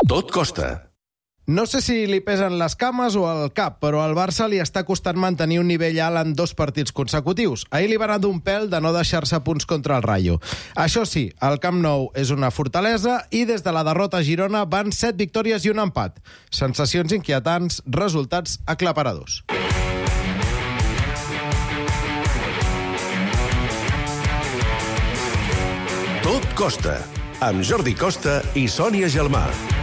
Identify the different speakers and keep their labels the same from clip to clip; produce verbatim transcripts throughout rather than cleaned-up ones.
Speaker 1: Tot costa.
Speaker 2: No sé si li pesen les cames o el cap, però al Barça li està costant mantenir un nivell alt en dos partits consecutius. Ahir li va anar d'un pèl de no deixar-se punts contra el Rayo. Això sí, el Camp Nou és una fortalesa i des de la derrota a Girona van set victòries i un empat. Sensacions inquietants, resultats aclaparadors.
Speaker 1: Tot costa, amb Jordi Costa i Sònia Gelmà.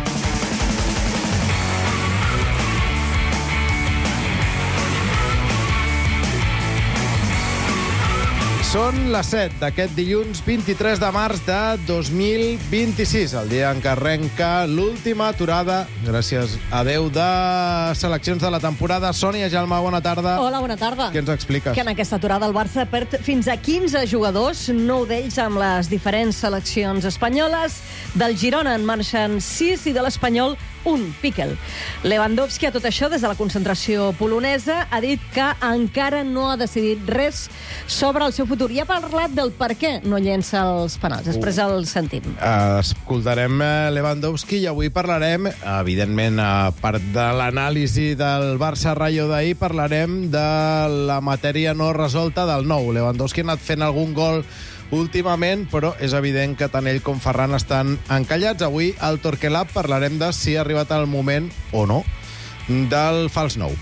Speaker 2: Són les set d'aquest dilluns vint-i-tres de març de dos mil vint-i-sis, el dia en què arrenca l'última aturada, gràcies a Déu, de seleccions de la temporada. Sònia Gelmà, bona tarda.
Speaker 3: Hola, bona tarda.
Speaker 2: Què ens expliques?
Speaker 3: Que en aquesta aturada el Barça perd fins a quinze jugadors, nou d'ells amb les diferents seleccions espanyoles. Del Girona en marxen sis i de l'Espanyol un, Piquel. Lewandowski, a tot això, des de la concentració polonesa, ha dit que encara no ha decidit res sobre el seu futur. I ha parlat del per què no llença els penals. Després el sentim.
Speaker 2: Uh, escoltarem Lewandowski i avui parlarem, evidentment, a part de l'anàlisi del Barça-Rayo d'ahir, parlarem de la matèria no resolta del nou. Lewandowski ha anat fent algun gol últimament, però és evident que tant ell com Ferran estan encallats. Avui al Torquelab parlarem de si ha arribat el moment, o no, del fals nou.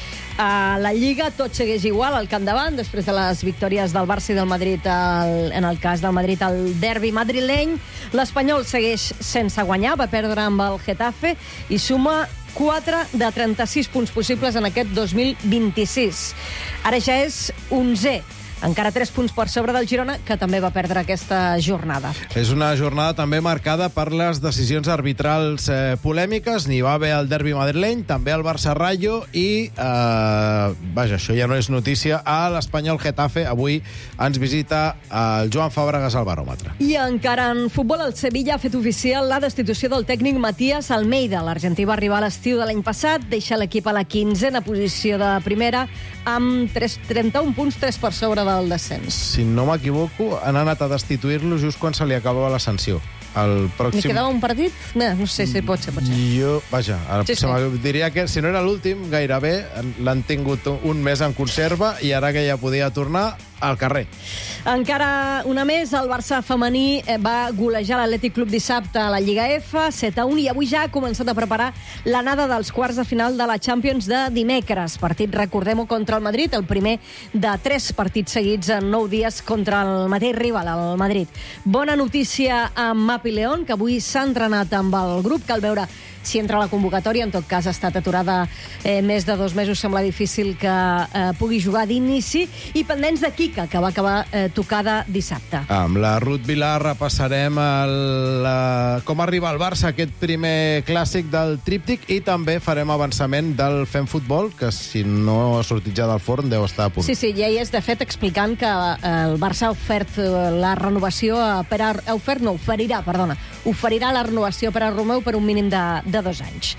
Speaker 3: A la Lliga tot segueix igual al capdavant, després de les victòries del Barça i del Madrid, el, en el cas del Madrid, el derbi madrileny. L'Espanyol segueix sense guanyar, va perdre amb el Getafe i suma quatre de trenta-sis punts possibles en aquest dos mil vint-i-sis. Ara ja és onzè. Encara tres punts per sobre del Girona, que també va perdre aquesta jornada.
Speaker 2: És una jornada també marcada per les decisions arbitrals eh, polèmiques. N'hi va haver el derbi madrileny, també el Barça-Rayo i, eh, vaja, això ja no és notícia, a l'Espanyol Getafe. Avui ens visita el Joan Fàbregas al baròmetre.
Speaker 3: I encara en futbol, el Sevilla ha fet oficial la destitució del tècnic Matías Almeida. L'argentí va arribar a l'estiu de l'any passat, deixa l'equip a la quinzena posició de primera, amb trenta-un punts, tres per sobre del descens.
Speaker 2: Si no m'equivoco, han anat a destituir-lo just quan se li acabava la sanció. El pròxim...
Speaker 3: Li quedava un partit? No, no sé si pot ser, pot ser.
Speaker 2: Jo, vaja,
Speaker 3: Sí, sí.
Speaker 2: diria que si no era l'últim, gairebé l'han tingut un mes en conserva i ara que ja podia tornar al carrer.
Speaker 3: Encara una més, el Barça femení va golejar l'Atlètic Club dissabte a la Lliga F, set a un, i avui ja ha començat a preparar l'anada dels quarts de final de la Champions de dimecres. Partit, recordem-ho, contra el Madrid, el primer de tres partits seguits en nou dies contra el mateix rival, el Madrid. Bona notícia amb Mapi León, que avui s'ha entrenat amb el grup. Cal veure si entra a la convocatòria. En tot cas, ha estat aturada eh, més de dos mesos. Sembla difícil que eh, pugui jugar d'inici. I pendents de Kika, que va acabar eh, tocada dissabte.
Speaker 2: Amb la Ruth Vilar repassarem el, la, com arriba el Barça aquest primer clàssic del tríptic i també farem avançament del Fem Futbol, que si no ha sortit ja del forn deu estar a punt.
Speaker 3: Sí, sí, ja hi és, de fet, explicant que eh, el Barça ha ofert eh, la renovació a Pere... Ha ofert, no, oferirà, perdona. Oferirà la renovació per a Romeu per un mínim de, de de dos anys.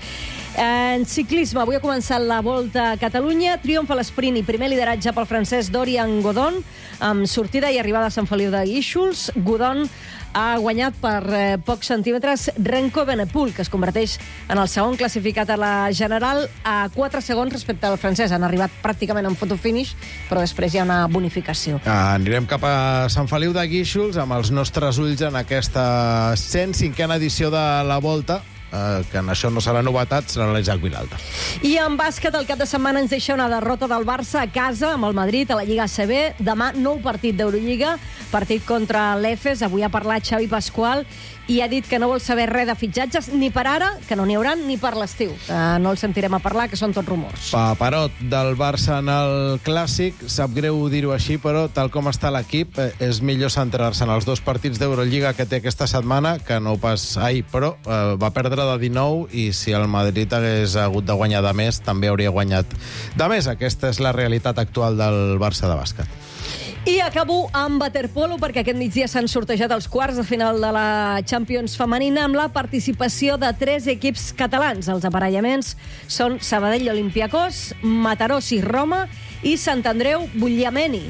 Speaker 3: En ciclisme, avui ha començat la Volta a Catalunya. Triomfa l'esprint i primer lideratge pel francès Dorian Godon, amb sortida i arribada a Sant Feliu de Guíxols. Godon ha guanyat per eh, pocs centímetres Renko Benepul, que es converteix en el segon classificat a la general, a quatre segons respecte al francès. Han arribat pràcticament en fotofinish, però després hi ha una bonificació.
Speaker 2: Ah, anirem cap a Sant Feliu de Guíxols amb els nostres ulls en aquesta cent cinquena edició de la Volta, Uh, que en això no serà novetat, serà l'Isaac Vilalta.
Speaker 3: I en bàsquet, el cap de setmana ens deixa una derrota del Barça a casa amb el Madrid a la Lliga A C B. Demà, nou partit d'Eurolliga, partit contra l'Efes. Avui ha parlat Xavi Pascual i ha dit que no vol saber res de fitxatges, ni per ara, que no n'hi haurà, ni per l'estiu. Uh, no el sentirem a parlar, que són tots rumors.
Speaker 2: Paperot del Barça en el Clàssic. Sap greu dir-ho així, però tal com està l'equip, eh, és millor centrar-se en els dos partits d'Eurolliga que té aquesta setmana, que no pas ahir, però eh, va perdre de dinou i si el Madrid hagués hagut de guanyar de més, també hauria guanyat de més. Aquesta és la realitat actual del Barça de bàsquet.
Speaker 3: I acabo amb waterpolo, perquè aquest migdia s'han sortejat els quarts de final de la Champions femenina amb la participació de tres equips catalans. Els aparellaments són Sabadell Olympiacos, Mataró Sis Roma i Sant Andreu Bugliameni.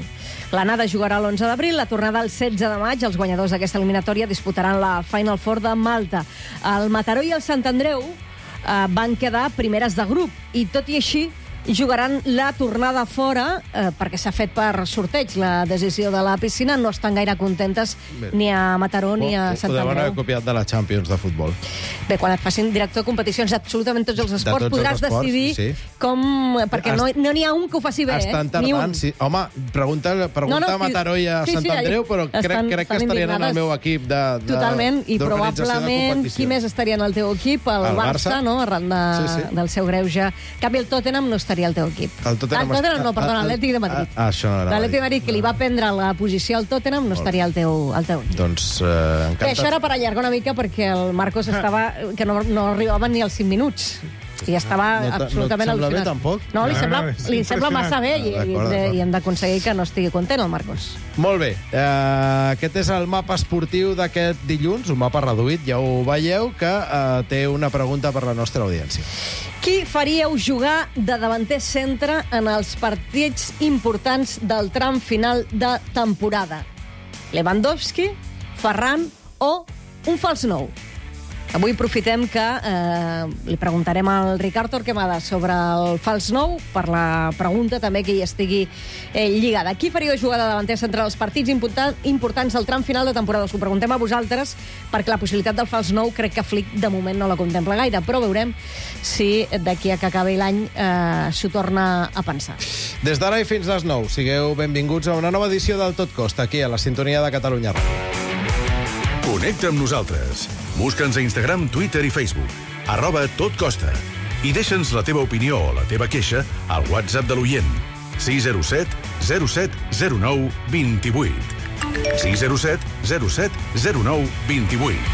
Speaker 3: L'anada jugarà l'onze d'abril, la tornada el setze de maig. Els guanyadors d'aquesta eliminatòria disputaran la Final Four de Malta. El Mataró i el Sant Andreu eh, van quedar primeres de grup i, tot i així, jugaran la tornada fora eh, perquè s'ha fet per sorteig la decisió de la piscina. No estan gaire contentes Bé. ni a Mataró ni a Sant Andreu.
Speaker 2: Podem haver copiat de la Champions de futbol.
Speaker 3: Bé, quan et facin director de competicions absolutament tots els esports, tots podràs els esports, decidir sí. com... Perquè no n'hi ha un que ho faci bé,
Speaker 2: estan
Speaker 3: eh?
Speaker 2: tardant, sí. Home, pregunta, pregunta no, no, a Mataró i a sí, Sant sí, Andreu, però estan, crec, crec que estarien en el meu equip de, de
Speaker 3: Totalment, i probablement qui més estaria en el teu equip? El, el Barça, Barça, no? Arran de, sí, sí. del seu greuge. En canvi, el Tottenham no estaria al teu equip.
Speaker 2: El Tottenham,
Speaker 3: el Tottenham no, perdona, l'Atlètic de Madrid.
Speaker 2: Ah, això no
Speaker 3: L'Atlètic de Madrid, que li va prendre la posició al Tottenham, no estaria al teu, al teu.
Speaker 2: Doncs, eh, encantat.
Speaker 3: Bé, això era per allargar una mica perquè el Marcos estava... que no, no arribaven ni als cinc minuts. I estava
Speaker 2: no
Speaker 3: absolutament
Speaker 2: no
Speaker 3: al·lucinat.
Speaker 2: Bé, tampoc?
Speaker 3: No, li sembla,
Speaker 4: no, no,
Speaker 3: li sembla massa bé i,
Speaker 2: ah,
Speaker 3: i, i hem d'aconseguir que no estigui content el Marcos.
Speaker 2: Molt bé. Uh, aquest és el mapa esportiu d'aquest dilluns, un mapa reduït, ja ho veieu, que uh, té una pregunta per la nostra audiència.
Speaker 3: Qui faríeu jugar de davanter centre en els partits importants del tram final de temporada? Lewandowski, Ferran o un fals nou? Avui aprofitem que eh, li preguntarem al Ricard Torquemada sobre el fals nou, per la pregunta també que hi estigui eh, lligada. Qui faria jugar de davanter centre als partits important, importants del tram final de temporada? Us ho preguntem a vosaltres, perquè la possibilitat del fals nou crec que Flick de moment no la contempla gaire, però veurem si d'aquí a que acabi l'any eh, s'ho torna a pensar.
Speaker 2: Des d'ara i fins les nou, sigueu benvinguts a una nova edició del Tot Costa, aquí a la sintonia de Catalunya Ràdio.
Speaker 1: Connecta amb nosaltres. Busca'ns a Instagram, Twitter i Facebook. Arroba Tot Costa. I deixa'ns la teva opinió o la teva queixa al WhatsApp de l'oient. sis zero set zero set zero nou dos vuit. sis zero set zero set zero nou dos vuit.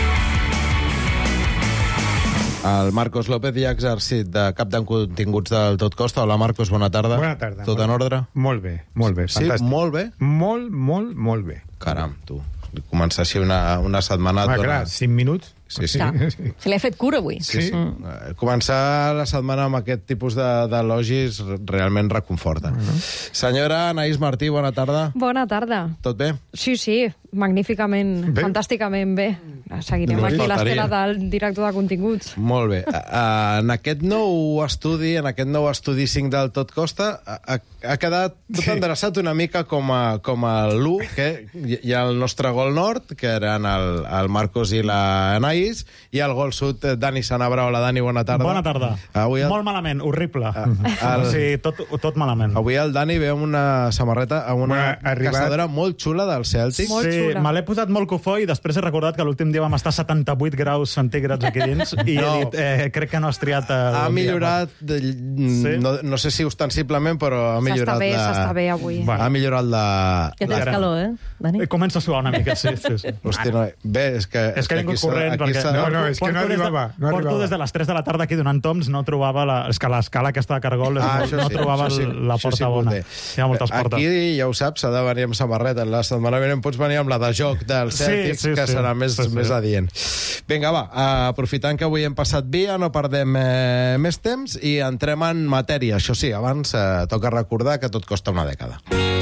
Speaker 2: El Marcos López ja ha exercit de cap de continguts del Tot Costa. Hola, Marcos, bona tarda.
Speaker 4: Bona tarda.
Speaker 2: Tot en ordre?
Speaker 4: Molt bé, molt bé,
Speaker 2: sí,
Speaker 4: fantàstic.
Speaker 2: Molt bé?
Speaker 4: Molt, molt, molt bé.
Speaker 2: Caram, tu. Començar així una, una setmana...
Speaker 4: Ah, clar, cinc minuts.
Speaker 2: Sí, sí.
Speaker 3: sí. Se li ha fet cura avui.
Speaker 2: Sí, sí. Mm. Començar la setmana amb aquest tipus d'elogis realment reconforta. Uh -huh. Senyora Anaïs Martí, bona tarda.
Speaker 5: Bona tarda.
Speaker 2: Tot bé?
Speaker 5: Sí, sí, magníficament, bé. Fantàsticament bé. Seguirem no aquí l'estela del director de continguts.
Speaker 2: Molt bé. En aquest nou estudi, en aquest nou estudi cinc del Tot Costa, ha, ha quedat tot sí. endreçat una mica com a, com a l'u, que hi ha el nostre gol nord, que eren el, el Marcos i la Anaïs, i el gol sud, Dani Sanabra. Hola, Dani, bona tarda.
Speaker 6: Bona tarda.
Speaker 2: Avui el...
Speaker 6: Molt malament, horrible. El... Sí, tot, tot malament.
Speaker 2: Avui el Dani ve amb una samarreta, amb una bueno, arribat... caçadora molt xula del Celtic.
Speaker 5: Molt
Speaker 6: sí,
Speaker 5: xula.
Speaker 6: me l'he posat molt cofó i després he recordat que l'últim dia vam estar a setanta-vuit graus centígrads aquí dins i no. he dit, eh, crec que no has triat... Eh,
Speaker 2: ha millorat, de... sí? no, no sé si ostensiblement, però ha millorat...
Speaker 5: S'està bé,
Speaker 2: la...
Speaker 5: s'està bé avui.
Speaker 2: Bueno. Ha millorat la...
Speaker 3: Que tens calor, eh, Dani?
Speaker 6: Comença a suar una mica, sí. sí, sí.
Speaker 2: Hosti, no, bé, és que...
Speaker 6: És que he vingut corrent, perquè...
Speaker 4: No, no, és que no arribava.
Speaker 6: No porto arribava. Des de les tres de la tarda aquí donant toms, no trobava la... És que l'escala aquesta de cargol
Speaker 2: ah,
Speaker 6: no, no
Speaker 2: sí,
Speaker 6: trobava
Speaker 2: sí,
Speaker 6: la porta
Speaker 2: sí,
Speaker 6: bona. Hi ha moltes portes.
Speaker 2: Aquí, ja ho saps, s'ha de venir amb samarreta. La setmana vinent pots venir amb la de joc del Celtic, sí, sí, que sí, serà més, sí, sí. més adient. Vinga, va, aprofitant que avui hem passat via, no perdem eh, més temps i entrem en matèria. Això sí, abans eh, toca recordar que tot costa una dècada.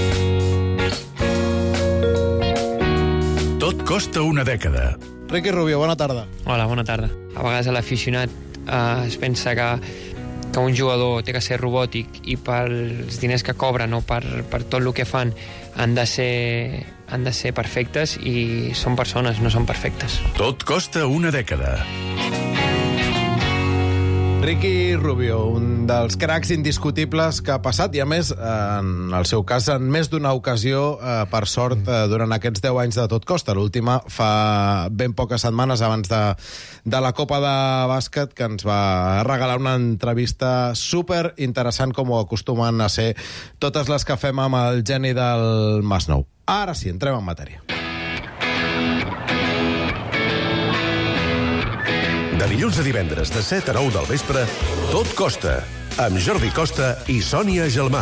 Speaker 1: Tot costa una dècada.
Speaker 2: Riqui Rubio, bona tarda.
Speaker 7: Hola, bona tarda. A vegades l'aficionat eh, es pensa que, que un jugador té que ser robòtic i pels diners que cobren o per, per tot el que fan han de ser, han de ser perfectes i són persones, no són perfectes.
Speaker 1: Tot costa una dècada.
Speaker 2: Riqui Rubio, un dels cracs indiscutibles que ha passat, i a més, en el seu cas, en més d'una ocasió, eh, per sort, eh, durant aquests deu anys de Tot Costa. L'última fa ben poques setmanes abans de, de la Copa de Bàsquet, que ens va regalar una entrevista super interessant, com ho acostumen a ser totes les que fem amb el geni del Masnou. Ara sí, entrem en matèria.
Speaker 1: De dilluns a divendres, de set a nou del vespre, Tot Costa, amb Jordi Costa i Sònia Gelmà.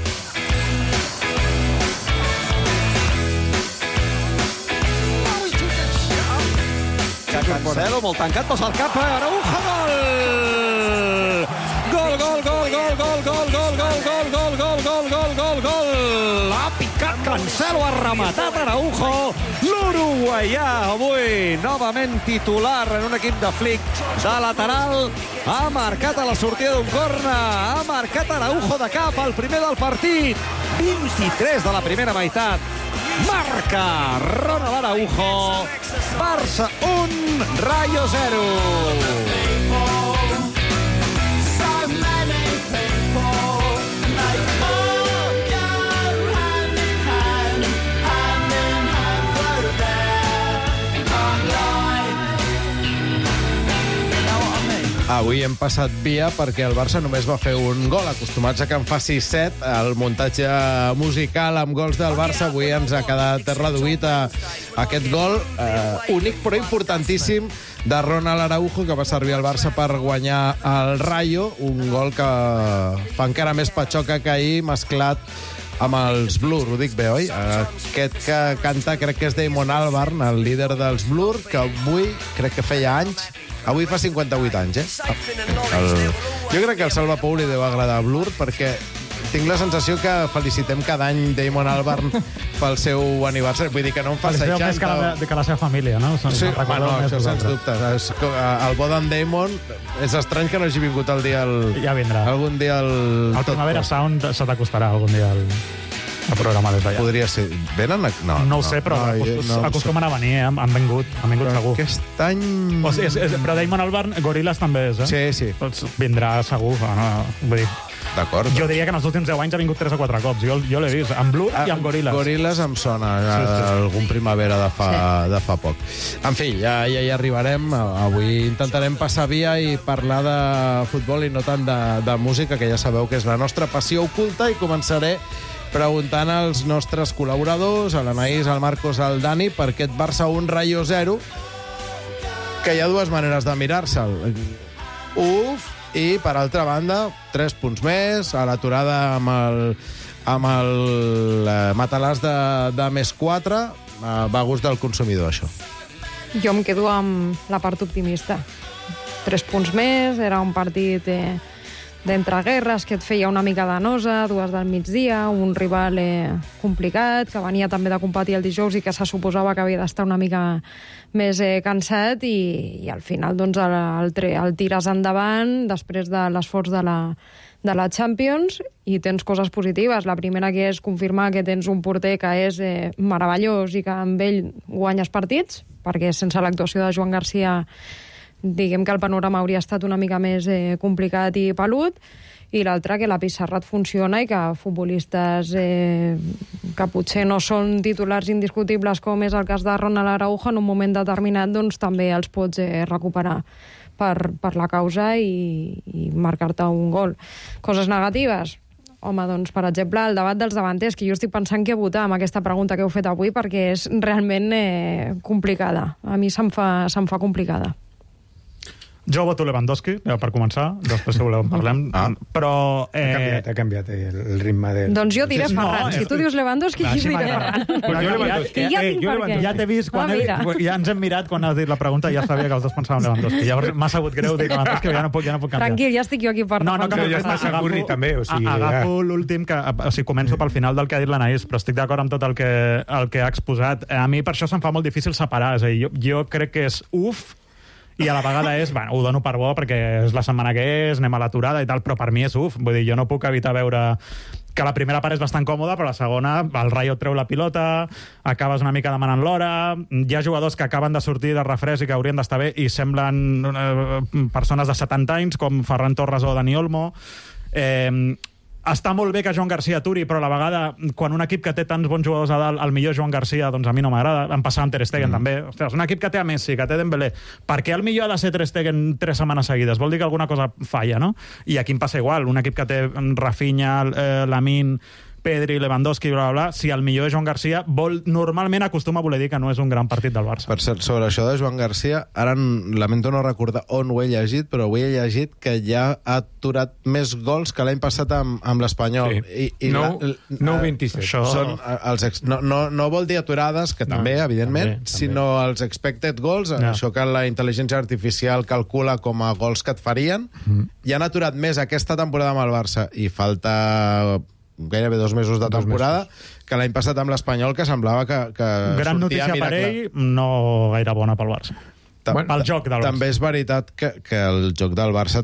Speaker 8: Cancelo, molt tancat, posa el cap, Araujo, gol! Gol, gol, gol, gol, gol, gol, gol, gol, gol, gol, gol, gol, gol, gol, gol, gol! Ha picat Cancelo ha rematat Araujo. L'uruguaià avui novament titular en un equip de Flick de lateral. Ha marcat a la sortida d'un corna. Ha marcat Araujo de cap, el primer del partit. vint-i-tres de la primera meitat. Marca Ronald Araujo. Barça un, Rayo zero.
Speaker 2: Avui hem passat via perquè el Barça només va fer un gol. Acostumats a que en faci set, el muntatge musical amb gols del Barça avui ens ha quedat reduït a aquest gol eh, únic però importantíssim de Ronald Araujo, que va servir al Barça per guanyar el Rayo, un gol que fa encara més patxoca que ahir, mesclat amb els Blur, ho dic bé, oi? Aquest que canta crec que és Damon Albarn, el líder dels Blur, que avui, crec que feia anys, avui fa cinquanta-vuit anys, eh? El... Jo crec que el Salva Pou li deu agradar Blur, perquè tinc la sensació que felicitem cada any Damon Albarn pel seu aniversari. Vull dir que no em fa seixanta...
Speaker 6: Més que la, que la seva família, no?
Speaker 2: Sí, bueno, això sens dubte. El bo d'en Damon és estrany que no hagi vingut el dia... El...
Speaker 6: Ja vindrà.
Speaker 2: Algun dia el...
Speaker 6: El Primavera Sound se t'acostarà algun dia el... el programa des d'allà.
Speaker 2: Podria ser. Venen? A... No,
Speaker 6: no ho sé, però no, acost... no acostumen a venir, eh? Han vingut, han vingut
Speaker 2: però
Speaker 6: segur.
Speaker 2: Aquest any...
Speaker 6: O sigui, és, és, però Damon Albarn, Gorillaz també és, eh?
Speaker 2: Sí, sí.
Speaker 6: Pues vindrà segur. No, vull dir...
Speaker 2: D'acord.
Speaker 6: Jo diria que en els últims deu anys ha vingut tres o quatre cops. Jo, jo l'he vist, amb Blur i amb Gorillaz.
Speaker 2: Gorillaz em sona, sí, sí. Algun Primavera de fa, sí. de fa poc. En fi, ja, ja hi arribarem. Avui intentarem passar via i parlar de futbol i no tant de, de música, que ja sabeu que és la nostra passió oculta, i començaré preguntant als nostres col·laboradors, a l'Anaïs, al Marcos, al Dani, per aquest Barça un, Rayo zero, que hi ha dues maneres de mirar-se'l. Uf, i, per altra banda, tres punts més, a l'aturada amb el, amb el eh, matalàs de, de més quatre, eh, va a gust del consumidor, això.
Speaker 5: Jo em quedo amb la part optimista. Tres punts més, era un partit eh, d'entreguerres que et feia una mica de nosa, dues del migdia, un rival eh, complicat, que venia també de competir el dijous i que se suposava que havia d'estar una mica més eh, cansat, i, i al final doncs, el, el, el tires endavant després de l'esforç de la, de la Champions, i tens coses positives. La primera, que és confirmar que tens un porter que és eh, meravellós i que amb ell guanyes partits, perquè sense l'actuació de Joan Garcia diguem que el panorama hauria estat una mica més eh, complicat i pelut, i l'altra, que la pissarra et funciona i que futbolistes eh, que potser no són titulars indiscutibles, com és el cas de Ronald Araujo, en un moment determinat doncs, també els pots eh, recuperar per, per la causa i, i marcar-te un gol. Coses negatives? Home, doncs, per exemple, el debat dels davanters, que jo estic pensant què votar amb aquesta pregunta que heu fet avui, perquè és realment eh, complicada. A mi se'm fa, se'm fa complicada.
Speaker 6: Jo voto Lewandowski, per començar, després si voleu en parlem, ah. però... Eh...
Speaker 4: Ha canviat, ha canviat el ritme del...
Speaker 5: Doncs jo diré Ferran. No, si tu dius Lewandowski, jo diré Ferran.
Speaker 4: Però jo Lewandowski.
Speaker 5: Ja, ja, ja, ja,
Speaker 6: ja t'he vist, quan
Speaker 5: ah,
Speaker 6: he, ja ens hem mirat quan has dit la pregunta i ja sabia que els dos pensàvem Lewandowski. Llavors m'ha sabut greu dir Lewandowski, ja no puc, ja no puc canviar.
Speaker 5: Tranquil, ja estic jo aquí per...
Speaker 6: No, no, que
Speaker 4: ja estàs a Curri també, o sigui...
Speaker 6: Agafo l'últim, que o sigui, començo pel final del que ha dit l'Anaïs, però estic d'acord amb tot el que, el que ha exposat. A mi per això se'm fa molt difícil separar, és a dir, jo, jo crec que és uf, i a la vegada és, bueno, ho dono per bo perquè és la setmana que és, anem a l'aturada i tal, però per mi és uf. Vull dir, jo no puc evitar veure que la primera part és bastant còmoda, però la segona, el Rayo et treu la pilota, acabes una mica demanant l'hora, hi ha jugadors que acaben de sortir de refresc i que haurien d'estar bé i semblen eh, persones de setanta anys, com Ferran Torres o Dani Olmo. Eh, està molt bé que Joan Garcia aturi, però a la vegada, quan un equip que té tants bons jugadors a dalt, el millor Joan Garcia, doncs a mi no m'agrada. Em passa amb Ter Stegen, mm. també. Ostres, un equip que té a Messi, que té Dembélé, per què el millor ha de ser Ter Stegen tres setmanes seguides? Vol dir que alguna cosa falla, no? I aquí em passa igual. Un equip que té Rafinha, eh, Lamine, Pedri, Lewandowski, bla, bla, bla, si el millor és Joan Garcia, vol, normalment acostuma a voler dir que no és un gran partit del Barça.
Speaker 2: Per cert, sobre això de Joan Garcia, ara lamento no recordar on ho he llegit, però ho he llegit que ja ha aturat més gols que l'any passat amb, amb l'Espanyol.
Speaker 4: Sí. I, i nou vint-i-set.
Speaker 2: Això... Són els ex... no, no, no vol dir aturades, que també, no, evidentment, també, sinó també. Els expected goals, no. Això que la intel·ligència artificial calcula com a gols que et farien, mm. ja han aturat més aquesta temporada amb el Barça i falta gairebé dos mesos de temporada, que l'any passat amb l'Espanyol, que semblava que, que
Speaker 6: Gran
Speaker 2: sortia
Speaker 6: notícia per ell, no gaire bona pel Barça.
Speaker 2: Tam-
Speaker 6: Pel joc del Barça.
Speaker 2: També és veritat que, que el joc del Barça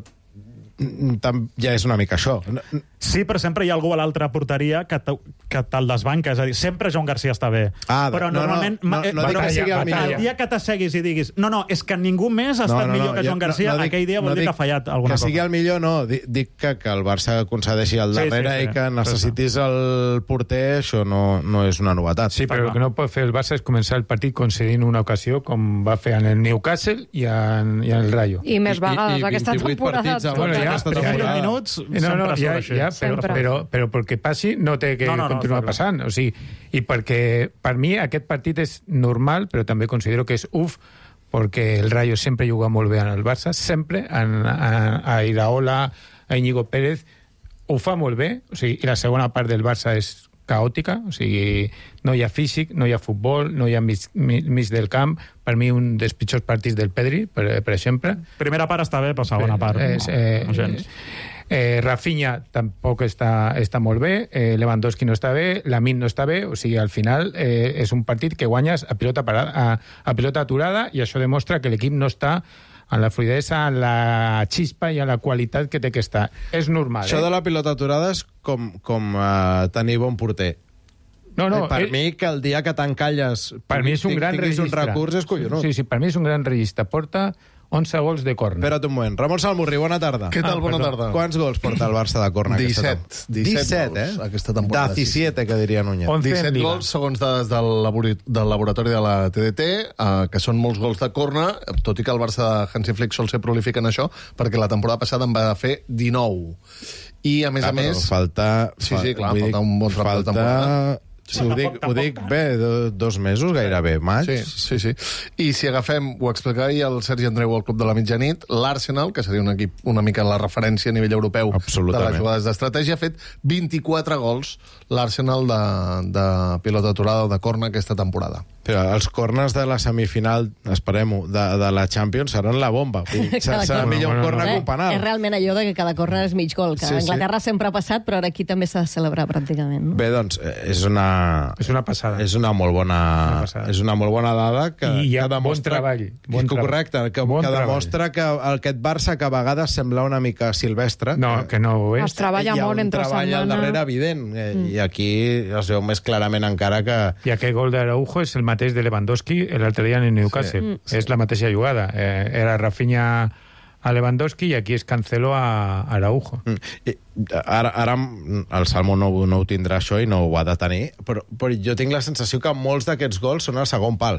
Speaker 2: tam- ja és una mica això.
Speaker 6: Sí, però sempre hi ha algú a l'altra porteria que, te, que te'l desbanca. És a dir, sempre Joan Garcia està bé.
Speaker 2: Ah,
Speaker 6: però
Speaker 2: no,
Speaker 6: normalment...
Speaker 2: no, no,
Speaker 6: eh,
Speaker 2: no dic
Speaker 6: però
Speaker 2: que sigui el millor.
Speaker 6: el dia que t'asseguis i diguis no, no, és que ningú més ha
Speaker 2: No,
Speaker 6: estat
Speaker 2: no, no,
Speaker 6: millor que
Speaker 2: jo
Speaker 6: Joan Garcia,
Speaker 2: no dic-
Speaker 6: aquell dia vol
Speaker 2: no
Speaker 6: dir
Speaker 2: dic
Speaker 6: que ha fallat alguna
Speaker 2: que
Speaker 6: cosa.
Speaker 2: sigui el millor, no. Dic, dic que, que el Barça concedeixi al
Speaker 6: Sí, sí,
Speaker 2: darrere
Speaker 6: sí.
Speaker 2: i que necessitis el porter, això no, no és una novetat.
Speaker 4: Sí, però el que no pot fer el Barça és començar el partit concedint una ocasió com va fer en el Newcastle i en, i en el Rayo.
Speaker 5: I més vegades, aquesta
Speaker 2: vint-i-vuit
Speaker 5: temporada.
Speaker 2: partits a
Speaker 5: tota.
Speaker 2: bueno, ja,
Speaker 6: Aquesta
Speaker 2: però
Speaker 6: temporada.
Speaker 2: ja-
Speaker 6: minuts,
Speaker 4: No, no,
Speaker 6: sempre
Speaker 4: ja,
Speaker 6: surt així.
Speaker 4: ja, però,
Speaker 5: Sempre.
Speaker 4: però, però perquè passi no té que
Speaker 6: No, no, no,
Speaker 4: continuar
Speaker 6: està clar.
Speaker 4: passant. O sigui, i perquè per mi aquest partit és normal, però també considero que és uf, perquè el Rayo sempre juga molt bé en el Barça, sempre, en, a, a Iraola, a Íñigo Pérez, ho fa molt bé, o sigui, i la segona part del Barça és caòtica, o sigui, no hi ha físic, no hi ha futbol, no hi ha mig, mig, mig del camp. Per mi, un dels pitjors partits del Pedri, per, per exemple.
Speaker 6: Primera part està bé, però segona part
Speaker 4: Eh,
Speaker 6: no,
Speaker 4: eh,
Speaker 6: no gens.
Speaker 4: Eh, Rafinha tampoc està, està molt bé, eh, Lewandowski no està bé, Lamine no està bé, o sigui, al final eh, és un partit que guanyes a pilota, parada, a, a pilota aturada, i això demostra que l'equip no està en la fluidesa, en la xispa i en la qualitat que té que estar. És normal,
Speaker 2: Això
Speaker 4: eh?
Speaker 2: de la pilota aturada és com, com uh, tenir bon porter.
Speaker 4: No, no,
Speaker 2: Eh, per
Speaker 4: eh,
Speaker 2: mi, que el dia que t'encalles
Speaker 4: per mi és un gran
Speaker 2: tinguis
Speaker 4: registre.
Speaker 2: un recurs és collonut.
Speaker 4: Sí, sí, per mi és un gran registre. Porta onze gols de córner.
Speaker 2: Espera't un moment. Ramon Salmurri, bona tarda.
Speaker 9: Què tal?
Speaker 4: Ah,
Speaker 9: Bona
Speaker 4: perdó.
Speaker 9: tarda.
Speaker 2: Quants gols porta el Barça de córner? aquesta
Speaker 9: disset.
Speaker 2: temporada?
Speaker 9: disset
Speaker 2: eh?
Speaker 9: gols aquesta temporada, sí, sí.
Speaker 2: disset, que diria Núñez.
Speaker 4: onze en
Speaker 9: disset
Speaker 4: Liga.
Speaker 9: gols, segons dades del, labori del laboratori de la T D T, eh, que són molts gols de corna, tot i que el Barça de Hansi Flick sol ser prolífic en això, perquè la temporada passada en va fer dinou. I, a més
Speaker 2: Ah,
Speaker 9: a més...
Speaker 2: però falta...
Speaker 9: Sí, sí, clar,
Speaker 2: vull dir,
Speaker 9: falta un bon tram de temporada.
Speaker 2: Sí, ho, dic, ho dic bé, do, dos mesos gairebé, maig.
Speaker 9: Sí, sí, sí. I si agafem, ho explicava ahir el Sergi Andreu al Club de la Mitjanit, l'Arsenal, que seria un equip una mica la referència a nivell europeu de
Speaker 2: Absolutament.
Speaker 9: les jugades d'estratègia, ha fet vint-i-quatre gols l'Arsenal de, de pilota aturada o de corna aquesta temporada.
Speaker 2: Però els corners de la semifinal, esperem-ho, de, de la Champions seran la bomba. Vull dir,
Speaker 3: Cada
Speaker 2: serà
Speaker 3: corner.
Speaker 2: millor un
Speaker 4: No, no,
Speaker 2: corner
Speaker 3: Eh,
Speaker 2: que un penal.
Speaker 3: És realment allò de que cada córner és mig gol, que
Speaker 2: Sí,
Speaker 3: a
Speaker 2: sí.
Speaker 3: Anglaterra sempre ha passat, però ara aquí també s'ha de celebrar pràcticament. No?
Speaker 2: Bé, doncs, eh, és una...
Speaker 4: És una passada.
Speaker 2: És una molt bona,
Speaker 4: Una passada.
Speaker 2: és una molt bona dada que,
Speaker 4: I hi ha
Speaker 2: que demostra...
Speaker 4: bon treball, bon
Speaker 2: que,
Speaker 4: treball.
Speaker 2: correcte, que,
Speaker 4: Bon
Speaker 2: que
Speaker 4: treball.
Speaker 2: demostra que el, aquest Barça, que a vegades sembla una mica silvestre...
Speaker 4: No, que no ho és.
Speaker 5: Es treballa
Speaker 2: hi ha
Speaker 5: molt
Speaker 2: un
Speaker 5: entre
Speaker 2: treball al
Speaker 5: setmana.
Speaker 2: darrere evident, eh, mm. i aquí es veu més clarament encara que...
Speaker 4: I aquest gol d'Araujo és el mateix de Lewandowski l'altre dia en Newcastle. Sí, és la mateixa jugada. Eh, era Rafinha a Lewandowski i aquí es Cancelo a Araujo.
Speaker 2: Mm. I, ara, ara el Salmo no, no ho tindrà això i no ho ha de tenir, però, però jo tinc la sensació que molts d'aquests gols són al segon pal.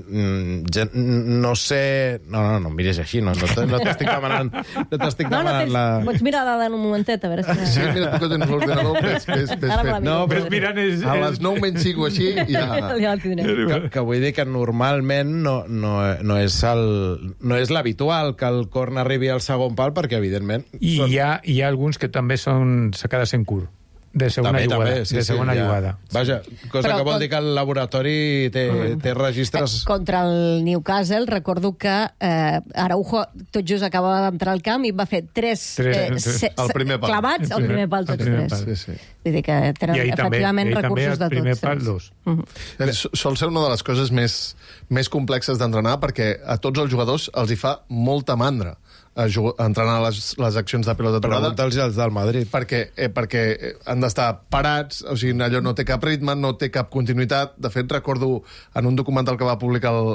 Speaker 2: Mm, ja- No sé... No, no, no em miris així, no, no t- no t'estic demanant, no t'estic
Speaker 3: No, no,
Speaker 2: demanant
Speaker 3: tens...
Speaker 2: la...
Speaker 3: Pots mirar la dada en un momentet, a veure si...
Speaker 9: Sí, mira, tu que tens l'ordinador, ves, ves, ves
Speaker 3: Ara me la
Speaker 9: fet.
Speaker 3: miro.
Speaker 2: No,
Speaker 4: Ves mirant... És,
Speaker 9: A les nou menys cinc o així, ja...
Speaker 3: Ja la tindrem.
Speaker 2: que, que vull dir que normalment no, no, no és el, no és l'habitual que el corn arribi al segon pal, perquè evidentment...
Speaker 4: I
Speaker 2: són-
Speaker 4: hi ha, hi ha alguns que també són sacades en curt. De segona
Speaker 2: També,
Speaker 4: jugada.
Speaker 2: també, sí,
Speaker 4: de
Speaker 2: sí,
Speaker 4: segona
Speaker 2: ja.
Speaker 4: jugada.
Speaker 2: Vaja, cosa
Speaker 3: Però
Speaker 2: que vol
Speaker 3: con-
Speaker 2: dir que el laboratori té, té registres...
Speaker 3: Contra el Newcastle, recordo que eh, Araujo tot just acabava d'entrar al camp i va fer tres,
Speaker 4: Tres,
Speaker 3: eh,
Speaker 4: tres.
Speaker 3: se,
Speaker 9: Al primer pal.
Speaker 3: clavats al
Speaker 4: El
Speaker 3: primer
Speaker 4: primer-
Speaker 3: pal,
Speaker 4: al
Speaker 3: tots
Speaker 4: primer
Speaker 3: tres.
Speaker 4: pal.
Speaker 9: Sí, sí.
Speaker 3: Vull dir que tenen
Speaker 4: I ahir també,
Speaker 3: efectivament
Speaker 4: i ahir també
Speaker 3: recursos de
Speaker 4: al primer
Speaker 3: tots
Speaker 4: pal
Speaker 3: tres.
Speaker 4: dos.
Speaker 3: Mhm.
Speaker 9: És- Sol ser una de les coses més, més complexes d'entrenar perquè a tots els jugadors els hi fa molta mandra a jugar, a entrenar les, les accions de pilota aturada.
Speaker 2: Pregunta'ls als del Madrid.
Speaker 9: perquè, eh, perquè han d'estar parats, o sigui, allò no té cap ritme, no té cap continuïtat. De fet, recordo en un documental que va publicar el,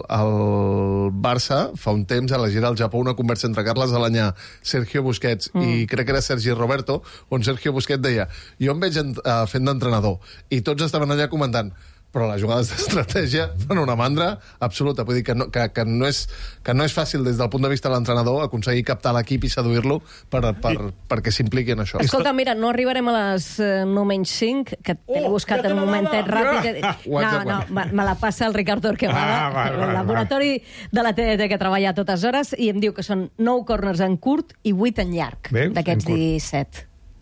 Speaker 9: el Barça fa un temps, a la gira al Japó, una conversa entre Carles Alanyà, Sergio Busquets mm. i crec que era Sergi Roberto, on Sergio Busquets deia jo em veig en, uh, fent d'entrenador, i tots estaven allà comentant però les jugades d'estratègia fan una mandra absoluta. Vull dir que no, que, que no, és, que no és fàcil des del punt de vista de l'entrenador aconseguir captar l'equip i seduir-lo per, per, perquè s'impliqui en això.
Speaker 3: Escolta, mira, no arribarem a les eh, no menys cinc, que t'he
Speaker 6: Oh,
Speaker 3: buscat
Speaker 6: ja te
Speaker 3: en un
Speaker 6: la
Speaker 3: momentet
Speaker 6: dava.
Speaker 3: ràpid.
Speaker 9: Ah,
Speaker 3: No,
Speaker 9: WhatsApp,
Speaker 3: no, me, me la passa el Ricardo Orquevada,
Speaker 4: Ah, val, val,
Speaker 3: el laboratori de la T D T que treballa a totes hores, i em diu que són nou corners en curt i vuit en llarg,
Speaker 4: Veus?
Speaker 3: d'aquests
Speaker 4: En curt.
Speaker 3: disset.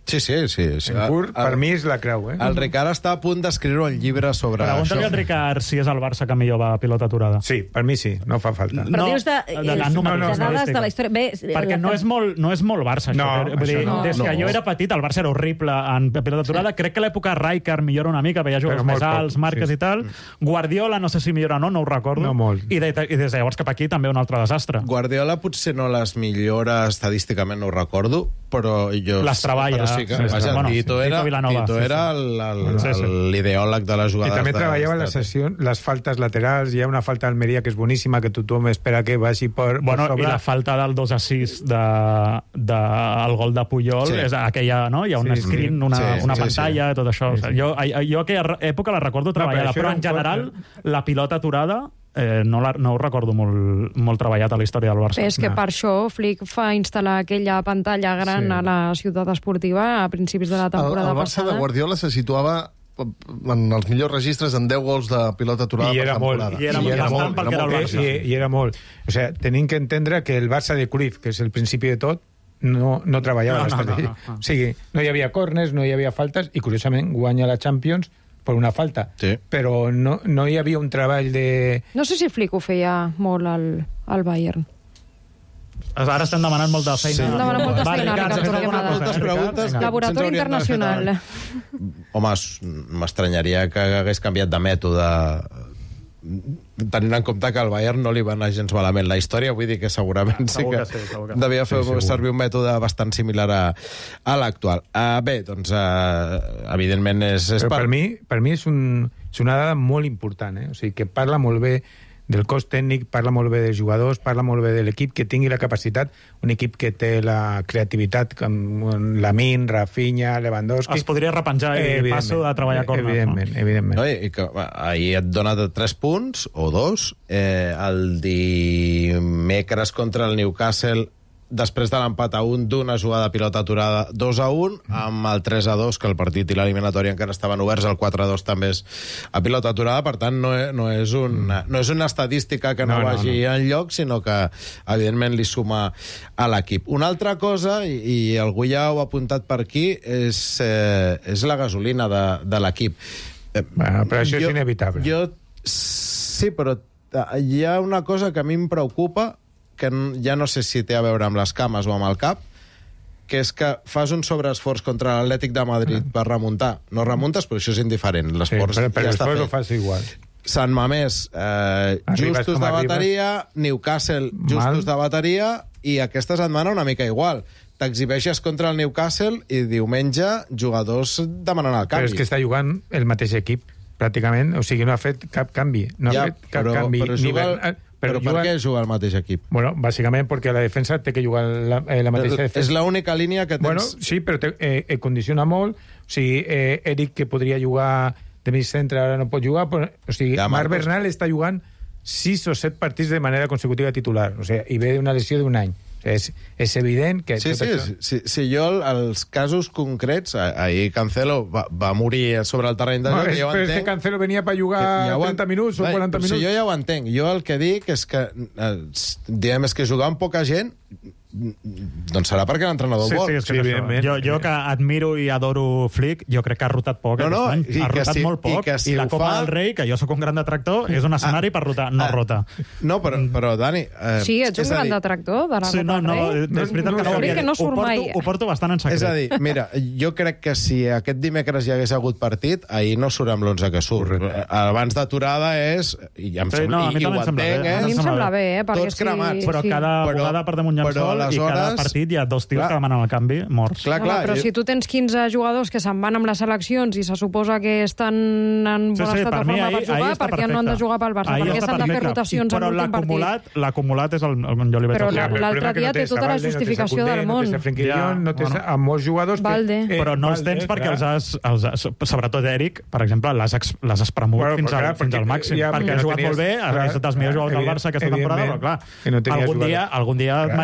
Speaker 2: Sí, sí, sí. sí.
Speaker 4: En curt, per mi és la creu, eh?
Speaker 2: El Ricard està a punt d'escriure un llibre sobre
Speaker 6: Pregunta-li
Speaker 2: això.
Speaker 6: al Ricard si és el Barça que millor va a pilota aturada.
Speaker 4: Sí, per mi sí, no fa falta.
Speaker 3: Però
Speaker 6: No,
Speaker 3: dius de,
Speaker 6: de la
Speaker 3: de,
Speaker 6: número,
Speaker 3: de dades de la història... Bé,
Speaker 6: Perquè no és molt, no és molt Barça, això.
Speaker 4: No,
Speaker 6: Vull dir,
Speaker 4: això
Speaker 3: no.
Speaker 6: des que
Speaker 2: No.
Speaker 6: jo era petit, el Barça era horrible en pilota aturada. Crec que l'època Rijkaard millora una mica, veia jugadors
Speaker 4: Però molt
Speaker 6: més alts,
Speaker 4: poc,
Speaker 6: marques
Speaker 4: sí.
Speaker 6: i tal. Guardiola, no sé si millora o no, no ho recordo.
Speaker 4: No molt.
Speaker 6: I, de, I des de llavors cap aquí també un altre desastre.
Speaker 2: Guardiola potser no les millora estadísticament, no ho recordo, però jo...
Speaker 6: Les treballa.
Speaker 2: Però sí que,
Speaker 6: Sí,
Speaker 2: vaja,
Speaker 6: bueno,
Speaker 2: Tito
Speaker 6: Tito
Speaker 2: era,
Speaker 6: Vilanova,
Speaker 2: Tito
Speaker 6: sí,
Speaker 2: era
Speaker 6: sí.
Speaker 2: el- el-
Speaker 6: Sí, sí.
Speaker 2: l'ideòleg de les
Speaker 4: I
Speaker 2: jugades.
Speaker 4: també
Speaker 2: de-
Speaker 4: treballava
Speaker 2: de-
Speaker 4: les sessions, les faltes laterals. Hi ha una falta d'Almeria que és boníssima, que tothom espera que vagi per,
Speaker 6: Bueno,
Speaker 4: per sobre.
Speaker 6: i la falta del dos a sis de, de, el gol de Puyol,
Speaker 2: Sí.
Speaker 6: és aquella, no? Hi ha un
Speaker 4: Sí, sí.
Speaker 6: screen, una,
Speaker 2: Sí,
Speaker 6: una
Speaker 2: sí,
Speaker 6: pantalla,
Speaker 2: sí.
Speaker 6: tot això.
Speaker 4: Sí, sí.
Speaker 6: Jo, jo aquella època la recordo treballada,
Speaker 4: això
Speaker 6: però
Speaker 4: era
Speaker 6: en
Speaker 4: un
Speaker 6: general
Speaker 4: quart,
Speaker 6: la pilota aturada eh, no, la, no ho recordo molt, molt treballat a la història del Barça.
Speaker 5: És que
Speaker 4: No.
Speaker 5: per això Flick fa instal·lar aquella pantalla gran
Speaker 4: Sí.
Speaker 5: a la ciutat esportiva a principis de la
Speaker 9: El,
Speaker 5: temporada
Speaker 9: el Barça
Speaker 5: passada.
Speaker 9: de Guardiola se situava en els millors registres en deu gols de pilota aturada
Speaker 4: I
Speaker 9: per
Speaker 4: era molt,
Speaker 9: temporada.
Speaker 6: I era
Speaker 4: i
Speaker 6: molt
Speaker 4: era
Speaker 6: bastant
Speaker 4: molt,
Speaker 6: pel que era el
Speaker 4: I,
Speaker 6: Barça.
Speaker 4: i, i era molt. O sigui, tenim que entendre que el Barça de Cruyff, que és el principi de tot, no, no treballava
Speaker 6: No, no,
Speaker 4: l'estratègia.
Speaker 6: no, no, no.
Speaker 4: O sigui, no hi havia corners, no hi havia faltes, i curiosament guanya la Champions per una falta.
Speaker 2: Sí.
Speaker 4: Però no, no hi havia un treball de...
Speaker 5: No sé si Flick ho feia molt al, al Bayern.
Speaker 6: Ara estem demanant molta feina.
Speaker 2: Sí.
Speaker 5: Estem demanant molta
Speaker 6: Va,
Speaker 5: feina,
Speaker 6: Ricard,
Speaker 5: Ricard,
Speaker 6: estem
Speaker 5: perquè m'ha
Speaker 6: demanant
Speaker 5: de-
Speaker 2: moltes preguntes.
Speaker 6: Vinga.
Speaker 5: Laboratori
Speaker 2: Se'ns haurien de fer
Speaker 5: internacional.
Speaker 2: Home, s- m'estranyaria que hagués canviat de mètode tenint en compte que al Bayern no li va anar gens malament la història, vull dir que segurament sí
Speaker 6: Segur
Speaker 2: que,
Speaker 6: que sí, segur que sí.
Speaker 2: devia fer
Speaker 4: Sí, segur.
Speaker 2: servir un mètode bastant similar a, a l'actual. Uh, bé, doncs, uh, evidentment és... és
Speaker 4: Però per mi, per mi és, un, és una dada molt important, eh? O sigui, que parla molt bé del cos tècnic, parla molt bé dels jugadors, parla molt bé de l'equip, que tingui la capacitat, un equip que té la creativitat com Lamine, Rafinha, Lewandowski...
Speaker 6: Es podria repenjar i
Speaker 4: Evidentment,
Speaker 6: passo de treballar a corna.
Speaker 4: Evidentment, evidentment.
Speaker 2: No, i que va, ahir et dona de tres punts, o dos, eh, el dimecres contra el Newcastle, després de l'empat a un d'una jugada de pilota aturada dos a un, amb el tres a dos, que el partit i l'eliminatòria encara estaven oberts, el quatre a dos també és a pilota aturada, per tant no, és, no, és, una, no és una estadística que no,
Speaker 4: No, no,
Speaker 2: vagi no. enlloc, sinó que evidentment li suma a l'equip. Una altra cosa, i, i algú ja ho ha apuntat per aquí, és, eh, és la gasolina de, de l'equip. Eh,
Speaker 4: Bueno, però això és inevitable.
Speaker 2: Jo, sí, però hi ha una cosa que a mi em preocupa, que ja no sé si té a veure amb les cames o amb el cap, que és que fas un sobreesforç contra l'Atlètic de Madrid per remuntar. No remuntes, però això és indiferent.
Speaker 4: Sí,
Speaker 2: L'esforç
Speaker 4: però, però
Speaker 2: ja està
Speaker 4: després ho
Speaker 2: fet.
Speaker 4: fas igual.
Speaker 2: Sant Mamés, eh,
Speaker 4: Arribes
Speaker 2: justos
Speaker 4: com
Speaker 2: de
Speaker 4: arribes.
Speaker 2: bateria, Newcastle, justos
Speaker 4: Mal.
Speaker 2: de bateria, i aquesta setmana una mica igual. T'exhibeixes contra el Newcastle i diumenge jugadors demanen el
Speaker 4: Però
Speaker 2: canvi.
Speaker 4: és que està jugant el mateix equip, pràcticament. O sigui, no ha fet cap canvi. No
Speaker 2: ja,
Speaker 4: ha fet cap
Speaker 2: però,
Speaker 4: canvi.
Speaker 2: però,
Speaker 4: Ni
Speaker 2: juga,
Speaker 4: ver- eh,
Speaker 2: però, però
Speaker 4: juga-
Speaker 2: per què juga el mateix equip?
Speaker 4: Bueno, bàsicament perquè la defensa té que jugar la, eh, la mateixa defensa.
Speaker 2: És l'única línia que tens...
Speaker 4: Bueno, sí, però te, eh, eh, condiciona molt. O sigui, eh, Eric, que podria jugar de mig centre, ara no pot jugar. Però, o sigui,
Speaker 2: Ja,
Speaker 4: Marc
Speaker 2: Marcos.
Speaker 4: Bernal està jugant sis o set partits de manera consecutiva titular. O sigui, i ve d'una lesió d'un any. O sigui, és, és evident que...
Speaker 2: Sí,
Speaker 4: tot
Speaker 2: sí,
Speaker 4: això...
Speaker 2: sí, sí, sí, jo els casos concrets, ah- ahir Cancelo va, va morir sobre el terreny de
Speaker 4: No,
Speaker 2: joc,
Speaker 4: és,
Speaker 2: ja ho
Speaker 4: però és que
Speaker 2: entenc.
Speaker 4: Cancelo venia per jugar
Speaker 2: Ja ho en-
Speaker 4: trenta minuts o
Speaker 2: Vai,
Speaker 4: quaranta
Speaker 2: però
Speaker 4: minuts.
Speaker 2: Si jo ja ho entenc. Jo el que dic és que, eh, diguem, és que jugar amb poca gent doncs serà perquè l'entrenador
Speaker 6: Sí,
Speaker 2: vol.
Speaker 6: sí, és que
Speaker 4: Sí,
Speaker 6: és això.
Speaker 4: evidentment.
Speaker 6: Jo, jo que admiro i adoro Flick, jo crec que ha rotat poc
Speaker 2: No, no,
Speaker 6: aquest any.
Speaker 2: i
Speaker 6: Ha
Speaker 2: que
Speaker 6: rotat
Speaker 2: si-
Speaker 6: molt poc.
Speaker 2: i que si
Speaker 6: I la
Speaker 2: ho
Speaker 6: Copa
Speaker 2: fa-
Speaker 6: del Rei, que jo sóc un gran detractor, és un escenari per rotar. No
Speaker 2: Ah,
Speaker 6: rota.
Speaker 2: No, però, però Dani... Eh,
Speaker 5: Sí, ets
Speaker 2: és
Speaker 5: un
Speaker 2: a
Speaker 5: gran
Speaker 2: dir,
Speaker 5: detractor de la
Speaker 6: Sí, no,
Speaker 5: Copa
Speaker 6: no,
Speaker 5: del Rei.
Speaker 6: és veritat que no ho
Speaker 5: crec
Speaker 6: havia
Speaker 5: que
Speaker 6: dit.
Speaker 5: no
Speaker 6: Ho
Speaker 5: surt
Speaker 6: porto,
Speaker 5: mai.
Speaker 6: ho porto bastant en secret.
Speaker 2: És a dir, mira, jo crec que si aquest dimecres hi hagués hagut partit, ahir no surt amb l'onze que surt.
Speaker 4: Correcte.
Speaker 2: Abans d'aturada és... I, em
Speaker 6: Sí,
Speaker 2: sembla,
Speaker 6: no, a mi
Speaker 2: i, i
Speaker 6: també
Speaker 2: ho
Speaker 6: em sembla
Speaker 2: entenc,
Speaker 6: bé.
Speaker 2: eh?
Speaker 5: A mi em
Speaker 6: Sembla
Speaker 5: sembla
Speaker 6: bé.
Speaker 5: bé, eh? Perquè
Speaker 2: Tots cremats.
Speaker 6: Però
Speaker 5: sí.
Speaker 6: cada
Speaker 2: Però-
Speaker 6: vegada per damunt
Speaker 2: però
Speaker 6: llençol i cada
Speaker 2: aleshores-
Speaker 6: partit hi ha dos tios
Speaker 2: Clar.
Speaker 6: que demanen el canvi morts.
Speaker 2: Clar,
Speaker 5: Home,
Speaker 2: clar.
Speaker 5: però
Speaker 2: jo-
Speaker 5: si tu tens quinze jugadors que se'n van amb les seleccions i se suposa que estan en
Speaker 6: Sí,
Speaker 5: bon
Speaker 6: sí,
Speaker 5: estat
Speaker 6: per
Speaker 5: de
Speaker 6: mi
Speaker 5: forma
Speaker 6: ahir-
Speaker 5: per jugar,
Speaker 6: ahir està
Speaker 5: per què no han de
Speaker 6: perfecte.
Speaker 5: jugar pel Barça?
Speaker 6: Ahir
Speaker 5: Per què
Speaker 6: està
Speaker 5: s'han de fer
Speaker 6: perfecte.
Speaker 5: rotacions en
Speaker 6: Però
Speaker 5: l'últim partit?
Speaker 6: l'acumulat l'acumulat és el, el jo li veig
Speaker 5: Però
Speaker 6: el
Speaker 5: la-
Speaker 6: problema.
Speaker 5: l'altre dia té tota la justificació del món.
Speaker 4: No té Frenkie de
Speaker 6: Ja,
Speaker 4: Jong, no té
Speaker 6: bueno.
Speaker 4: a molts jugadors...
Speaker 5: Valde.
Speaker 4: Que,
Speaker 6: Però no els tens perquè els has, els has... Sobretot Eric, per exemple, l'has ex- l'has espremut
Speaker 4: Bueno,
Speaker 6: fins,
Speaker 4: però
Speaker 6: al,
Speaker 4: clar,
Speaker 6: fins
Speaker 4: perquè-
Speaker 6: al màxim.
Speaker 4: ja,
Speaker 6: perquè
Speaker 4: perquè
Speaker 6: ha
Speaker 4: no
Speaker 6: jugat
Speaker 4: tenies-
Speaker 6: molt bé, ha
Speaker 4: clar,
Speaker 6: estat dels millors jugadors del
Speaker 4: evident-
Speaker 6: Barça aquesta temporada, però clar,
Speaker 4: que no tenies
Speaker 6: algun dia,
Speaker 4: jugadors.
Speaker 6: algun dia et
Speaker 4: Clar,
Speaker 6: mereix...
Speaker 5: Bueno, I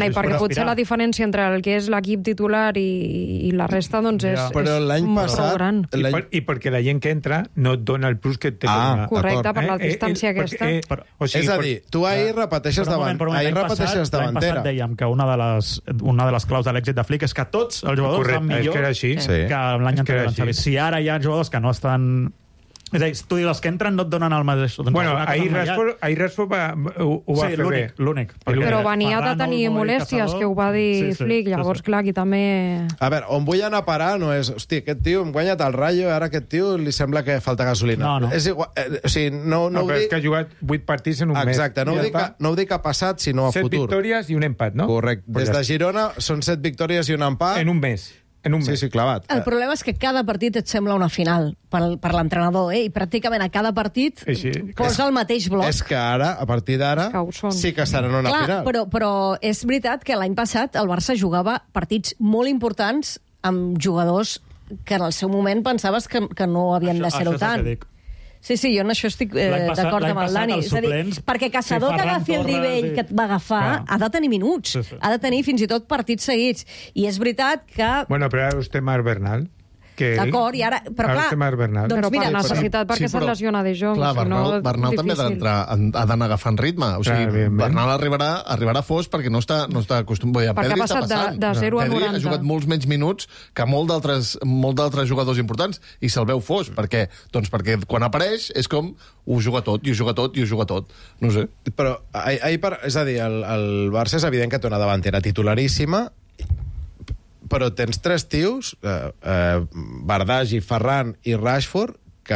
Speaker 5: perquè
Speaker 6: però
Speaker 5: potser
Speaker 6: aspirar.
Speaker 5: la diferència entre el que és l'equip titular i, i la resta doncs és,
Speaker 6: Ja.
Speaker 5: és
Speaker 2: Però l'any
Speaker 5: molt
Speaker 2: passat-
Speaker 5: gran.
Speaker 4: I,
Speaker 2: L'any-
Speaker 4: per, I perquè la gent que entra no et dona el plus que et té
Speaker 2: Ah,
Speaker 4: que donar.
Speaker 5: Correcte,
Speaker 2: d'acord.
Speaker 5: per la
Speaker 4: Eh, eh,
Speaker 5: distància
Speaker 4: eh,
Speaker 5: aquesta.
Speaker 4: perquè, eh,
Speaker 6: Però-
Speaker 4: o sigui,
Speaker 2: és a
Speaker 4: per-
Speaker 2: dir, tu ahir repeteixes
Speaker 6: Però un moment,
Speaker 2: davant,
Speaker 6: però un moment,
Speaker 2: ahir
Speaker 6: l'any
Speaker 2: repeteixes
Speaker 6: passat- L'any
Speaker 2: davantera.
Speaker 6: passat dèiem que una de les, una de les claus de l'èxit de Flick és que tots els jugadors
Speaker 4: Correcte,
Speaker 6: estan millor
Speaker 4: és que era així.
Speaker 2: Sí.
Speaker 6: que l'any
Speaker 4: És que era
Speaker 6: anterior.
Speaker 4: així.
Speaker 6: Si ara hi ha jugadors que no estan... És a dir, tu dius, els que entren no et donen el mateix... Doncs
Speaker 4: Bueno,
Speaker 6: alguna cosa
Speaker 4: ahir
Speaker 6: han fallat.
Speaker 4: Rashford, ahir Rashford va, ho, ho va
Speaker 6: sí,
Speaker 4: fer bé.
Speaker 6: l'únic, l'únic.
Speaker 4: L'únic.
Speaker 5: Però
Speaker 6: Perquè
Speaker 5: venia de
Speaker 6: Ferran,
Speaker 5: tenir
Speaker 6: Olmo i
Speaker 5: molèsties,
Speaker 6: Caçador-
Speaker 5: que ho va dir
Speaker 6: Sí, sí,
Speaker 5: Flick.
Speaker 6: sí,
Speaker 5: Llavors,
Speaker 6: sí.
Speaker 5: clar, aquí també...
Speaker 2: A veure, on vull anar a parar no és... Hosti, aquest tio hem guanyat el Rayo i ara aquest tio li sembla que falta gasolina.
Speaker 6: No, no.
Speaker 2: És igual, eh, o sigui, no, no,
Speaker 4: No,
Speaker 2: ho
Speaker 4: però és
Speaker 2: dic...
Speaker 4: que ha jugat vuit partits en un mes.
Speaker 2: Exacte, no ho,
Speaker 4: Ja
Speaker 2: dic,
Speaker 4: està.
Speaker 2: que, no ho dic a passat, sinó a
Speaker 4: Set
Speaker 2: futur.
Speaker 4: victòries i un empat, no?
Speaker 2: Correcte.
Speaker 4: Pues
Speaker 2: Des
Speaker 4: ja
Speaker 2: de Girona són set victòries i un empat.
Speaker 4: En un mes. En un
Speaker 2: Sí,
Speaker 4: mes.
Speaker 2: sí, clavat.
Speaker 3: El problema és que cada partit et sembla una final per, per l'entrenador, eh? I pràcticament a cada partit
Speaker 4: Així,
Speaker 3: posa el mateix bloc.
Speaker 2: És que ara, a partir d'ara,
Speaker 5: És que ho són.
Speaker 2: sí que seran una
Speaker 3: Clar,
Speaker 2: final.
Speaker 3: però, però és veritat que l'any passat el Barça jugava partits molt importants amb jugadors que en el seu moment pensaves que, que no havien
Speaker 6: Això-
Speaker 3: de ser-ho
Speaker 6: això és el
Speaker 3: tant.
Speaker 6: que dic.
Speaker 3: Sí, sí, jo en això estic eh,
Speaker 6: L'any passat-
Speaker 3: d'acord
Speaker 6: l'any
Speaker 3: amb el
Speaker 6: passat
Speaker 3: Dani.
Speaker 6: els
Speaker 3: És a dir,
Speaker 6: suplents,
Speaker 3: perquè Caçador
Speaker 6: sí,
Speaker 3: que
Speaker 6: Ferran
Speaker 3: agafi el
Speaker 6: Torres
Speaker 3: nivell
Speaker 6: i-
Speaker 3: que et va agafar
Speaker 6: Clar.
Speaker 3: ha de tenir minuts,
Speaker 6: Sí, sí.
Speaker 3: ha de tenir fins i tot partits seguits. I és veritat que...
Speaker 4: Bueno, però ara vostè Marc Bernal. Que ell-
Speaker 3: D'acord, i ara... Però
Speaker 4: ara
Speaker 3: clar,
Speaker 4: vostè Marc Bernal.
Speaker 3: doncs
Speaker 5: Però per
Speaker 3: mira,
Speaker 5: necessitat, perquè
Speaker 9: Sí,
Speaker 5: se'n
Speaker 9: però-
Speaker 5: lesiona De Jong.
Speaker 9: Clar,
Speaker 5: si
Speaker 9: Bernal,
Speaker 5: no,
Speaker 9: Bernal també ha
Speaker 5: difícil.
Speaker 9: d'entrar, ha d'anar agafant ritme. O sigui,
Speaker 4: Clar, evidentment.
Speaker 9: Bernal arribarà, arribarà fos perquè no està, no està acostumat. Ja,
Speaker 5: Perquè
Speaker 9: Pedri
Speaker 5: ha
Speaker 9: està
Speaker 5: passat de-
Speaker 9: passant.
Speaker 5: de zero a
Speaker 9: Pedri
Speaker 5: noranta.
Speaker 9: ha jugat molts menys minuts que molt d'altres molt d'altres jugadors importants i se'l veu fos. Per què? Doncs perquè quan apareix és com ho juga tot, i ho juga tot, i ho juga tot. No sé.
Speaker 2: Però, ahir, ahir per, és a dir, el, el Barça és evident que té una davantera titularíssima, però tens tres tios, eh, eh, Bardagi, Ferran i Rashford, que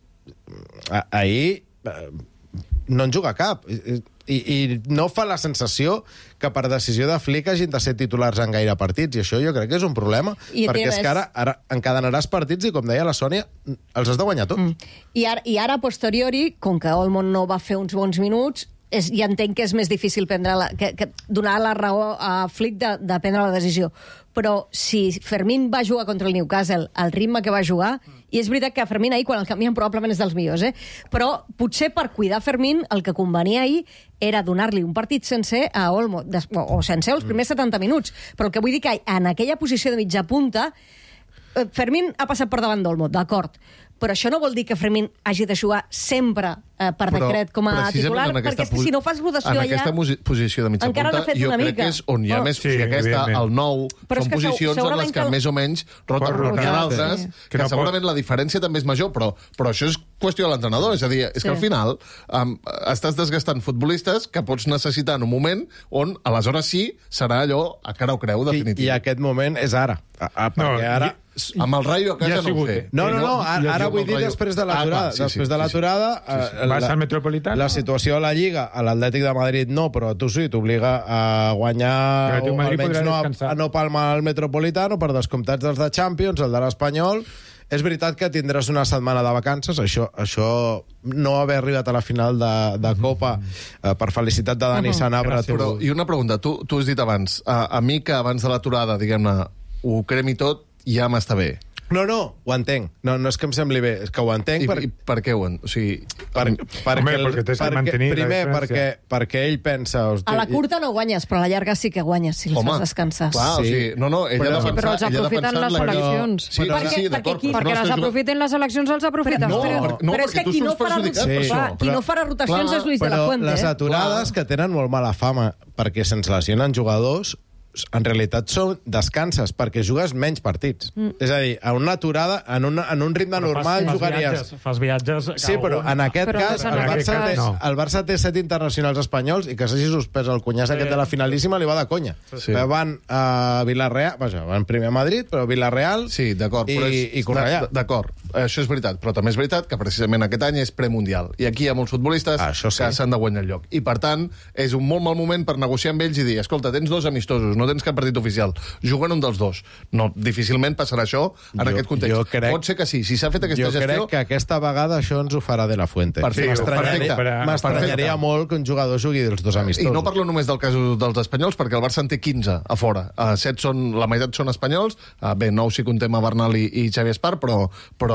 Speaker 2: eh, ahir eh, no en juga cap. I, i no fa la sensació que per decisió de Flick hagin de ser titulars en gaire partits, i això jo crec que és un problema,
Speaker 3: I
Speaker 2: perquè és
Speaker 3: tens-
Speaker 2: que ara, ara encadenaràs partits i, com deia la Sònia, els has de guanyar tot. Mm.
Speaker 3: I ara, I ara, a posteriori, com que Olmon no va fer uns bons minuts, és, ja entenc que és més difícil prendre la, que, que donar la raó a Flick de, de prendre la decisió. Però si Fermín va jugar contra el Newcastle al ritme que va jugar, i és veritat que Fermín ahir, quan el canvien, probablement és dels millors, eh? Però potser per cuidar Fermín el que convenia ahir era donar-li un partit sencer a Olmo, des, o, o sencer els primers setanta minuts. Però el que vull dir que en aquella posició de mitja punta eh, Fermín ha passat per davant d'Olmo, d'acord, però això no vol dir que Fermín hagi de jugar sempre eh, per
Speaker 9: Però,
Speaker 3: decret com a
Speaker 9: precisament
Speaker 3: titular,
Speaker 9: en aquesta
Speaker 3: perquè és que
Speaker 9: posi-
Speaker 3: si no fas rotació
Speaker 9: en
Speaker 3: allà...
Speaker 9: aquesta musi- posició de mitja
Speaker 3: encara
Speaker 9: punta,
Speaker 3: n'ha fet
Speaker 9: jo
Speaker 3: una
Speaker 9: crec
Speaker 3: mica.
Speaker 9: que és on hi ha
Speaker 3: Oh.
Speaker 9: més...
Speaker 4: Sí,
Speaker 9: o sigui, aquesta,
Speaker 4: evidentment.
Speaker 9: el nou,
Speaker 3: Però és
Speaker 9: són
Speaker 3: que segu-
Speaker 9: posicions en
Speaker 3: segurament
Speaker 9: les que,
Speaker 3: que el-
Speaker 9: més o menys roten.
Speaker 4: Pot rotar,
Speaker 9: Hi ha
Speaker 4: sí.
Speaker 9: d'altres
Speaker 3: Sí.
Speaker 9: que,
Speaker 4: Que no
Speaker 9: segurament
Speaker 4: pot-
Speaker 9: la diferència també és major, però, però això és qüestió de l'entrenador. És a dir, és
Speaker 3: Sí.
Speaker 9: que al final um, estàs desgastant futbolistes que pots necessitar en un moment on, aleshores sí, serà allò a cara o creu,
Speaker 2: I,
Speaker 9: definitiu.
Speaker 2: I aquest moment és ara. A, a, perquè
Speaker 4: No,
Speaker 2: ara...
Speaker 9: Amb el Rayo a casa
Speaker 4: Ja ha
Speaker 9: no ho
Speaker 4: sigut,
Speaker 9: sé.
Speaker 4: eh?
Speaker 2: No, no, no, ara,
Speaker 9: Ja
Speaker 2: ara
Speaker 9: diu
Speaker 2: vull
Speaker 9: el
Speaker 2: dir
Speaker 9: Rayo.
Speaker 2: després de
Speaker 9: Ah,
Speaker 2: l'aturada.
Speaker 9: clar, sí, sí,
Speaker 2: després de
Speaker 9: sí, sí.
Speaker 2: l'aturada... eh,
Speaker 4: Vas
Speaker 2: la-
Speaker 4: al Metropolitano?
Speaker 2: La situació a la Lliga, a l'Atlètic de Madrid no, però tu sí, t'obliga a guanyar
Speaker 4: Però tu,
Speaker 2: o
Speaker 4: Madrid,
Speaker 2: almenys
Speaker 4: podrà
Speaker 2: no, a,
Speaker 4: descansar.
Speaker 2: a no palmar el Metropolitano per descomptats dels de Champions, el de l'Espanyol. És veritat que tindràs una setmana de vacances, això, això no haver arribat a la final de, de Copa, eh, per felicitat de Dani Sanabra. tu-
Speaker 9: Però, I una pregunta, tu, tu has dit abans, a, a mi que abans de l'aturada, diguem-ne, ho cremi tot, ja m'està bé.
Speaker 2: No, no, ho entenc. No, no és que em sembli bé, és que ho entenc
Speaker 9: I,
Speaker 2: per,
Speaker 9: i per què ho... en- O sigui,
Speaker 2: per, perquè,
Speaker 4: Home,
Speaker 2: el-
Speaker 4: perquè tens que
Speaker 2: perquè,
Speaker 4: mantenir la
Speaker 2: primer, perquè,
Speaker 4: diferència.
Speaker 2: perquè ell pensa... Hosti,
Speaker 3: A la curta no guanyes, però a la llarga sí que guanyes si els
Speaker 9: Home,
Speaker 3: fas descansar.
Speaker 9: clar, o
Speaker 2: Sí.
Speaker 9: sigui, no, no, ella
Speaker 2: Però-
Speaker 9: ha de
Speaker 5: Sí, però els
Speaker 9: pensar... ella ha de
Speaker 5: aprofiten
Speaker 9: pensar en
Speaker 5: les
Speaker 9: la-
Speaker 5: seleccions.
Speaker 9: Sí,
Speaker 3: Perquè-
Speaker 9: sí, sí,
Speaker 3: perquè
Speaker 9: d'acord.
Speaker 3: qui-
Speaker 9: però
Speaker 5: Perquè
Speaker 9: no
Speaker 5: les
Speaker 9: estàs jugant-
Speaker 5: aprofiten les seleccions, els aprofites
Speaker 9: No,
Speaker 5: tu.
Speaker 9: per- no,
Speaker 3: però és
Speaker 9: perquè
Speaker 3: que
Speaker 9: tu
Speaker 3: qui no,
Speaker 9: surts
Speaker 3: farà,
Speaker 9: perjudicat
Speaker 3: sí,
Speaker 9: per
Speaker 3: clar,
Speaker 9: això.
Speaker 3: qui no
Speaker 2: Però-
Speaker 3: farà rotacions
Speaker 9: clar,
Speaker 3: és Luis de la
Speaker 2: Però
Speaker 3: Fuente.
Speaker 2: les
Speaker 3: Eh?
Speaker 2: aturades que tenen molt mala fama perquè se'ns lesionen jugadors en realitat són descanses, perquè jugues menys partits. Mm. És a dir, a una aturada, en, una, en un ritme
Speaker 6: Però
Speaker 2: normal,
Speaker 6: fas, fas
Speaker 2: jugaries...
Speaker 6: Viatges, fas viatges...
Speaker 2: Sí, però en aquest
Speaker 5: Però
Speaker 2: cas,
Speaker 5: en
Speaker 2: el
Speaker 5: aquest
Speaker 2: Barça,
Speaker 5: cas-
Speaker 2: té,
Speaker 4: no.
Speaker 2: el Barça té set internacionals espanyols i que s'hagi suspès el cunyàs
Speaker 6: Sí.
Speaker 2: aquest de la finalíssima li va de conya.
Speaker 9: Sí.
Speaker 2: Eh, Van a Villarreal, vaja, van primer a Madrid, però Villarreal
Speaker 9: Sí, d'acord.
Speaker 2: i,
Speaker 9: però és-
Speaker 2: i Cornellà.
Speaker 9: d- D'acord, això és veritat, però també és veritat que precisament aquest any és premundial. I aquí hi ha molts futbolistes
Speaker 2: Ah, això sí.
Speaker 9: que s'han de guanyar el lloc. I, per tant, és un molt mal moment per negociar amb ells i dir, escolta, tens dos amistosos, no tens cap partit oficial, juguen un dels dos. No, difícilment passarà això en
Speaker 2: Jo-
Speaker 9: aquest context.
Speaker 2: jo crec-
Speaker 9: Pot ser que sí, si s'ha fet aquesta
Speaker 2: Jo
Speaker 9: gestió...
Speaker 2: crec que aquesta vegada això ens ho farà de la Fuente.
Speaker 9: Perfecte,
Speaker 2: M'estranyaria
Speaker 4: perfecte.
Speaker 2: m'estranyaria molt que un jugador jugui dels dos amistosos.
Speaker 9: I no parlo només del cas dels espanyols, perquè el Barça en té quinze a fora. Uh, set són, la meitat són espanyols, uh, bé, nou si contem a Bernal i, i Xavi Espar, però, però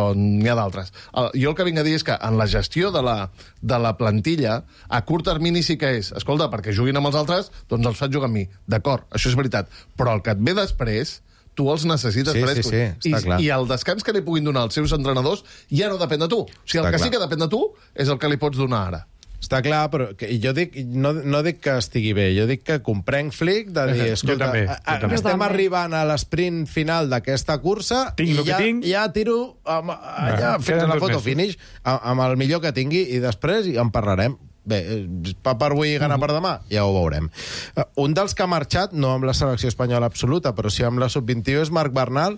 Speaker 9: però n'hi ha d'altres. Jo el que vinc a dir és que en la gestió de la, de la plantilla, a curt termini sí que és, escolta, perquè juguin amb els altres, doncs els faig jugar amb mi. D'acord, això és veritat. Però el que et ve després, tu els necessites
Speaker 2: sí,
Speaker 9: frescos.
Speaker 2: Sí, sí, està
Speaker 9: I,
Speaker 2: clar.
Speaker 9: I el descans que li puguin donar els seus entrenadors ja no depèn de tu. O sigui, el
Speaker 2: Està
Speaker 9: que
Speaker 2: clar.
Speaker 9: sí que depèn de tu és el que li pots donar ara.
Speaker 2: Està clar, però que, i jo dic, no, no dic que estigui bé, jo dic que comprenc Flick de dir, escolta,
Speaker 4: també,
Speaker 2: a, a,
Speaker 4: jo també.
Speaker 2: estem arribant a l'esprint final d'aquesta cursa
Speaker 4: Tinc
Speaker 2: i
Speaker 4: lo que
Speaker 2: ja,
Speaker 4: tinc.
Speaker 2: ja tiro amb, ja,
Speaker 4: Ah,
Speaker 2: fins
Speaker 4: queden
Speaker 2: a la
Speaker 4: dos
Speaker 2: foto
Speaker 4: mesos.
Speaker 2: finish amb, amb el millor que tingui i després en parlarem. Bé, pa per avui i gana per demà, ja ho veurem. Uh, un dels que ha marxat, no amb la selecció espanyola absoluta, però sí amb la sub vint-i-u, és Marc Bernal,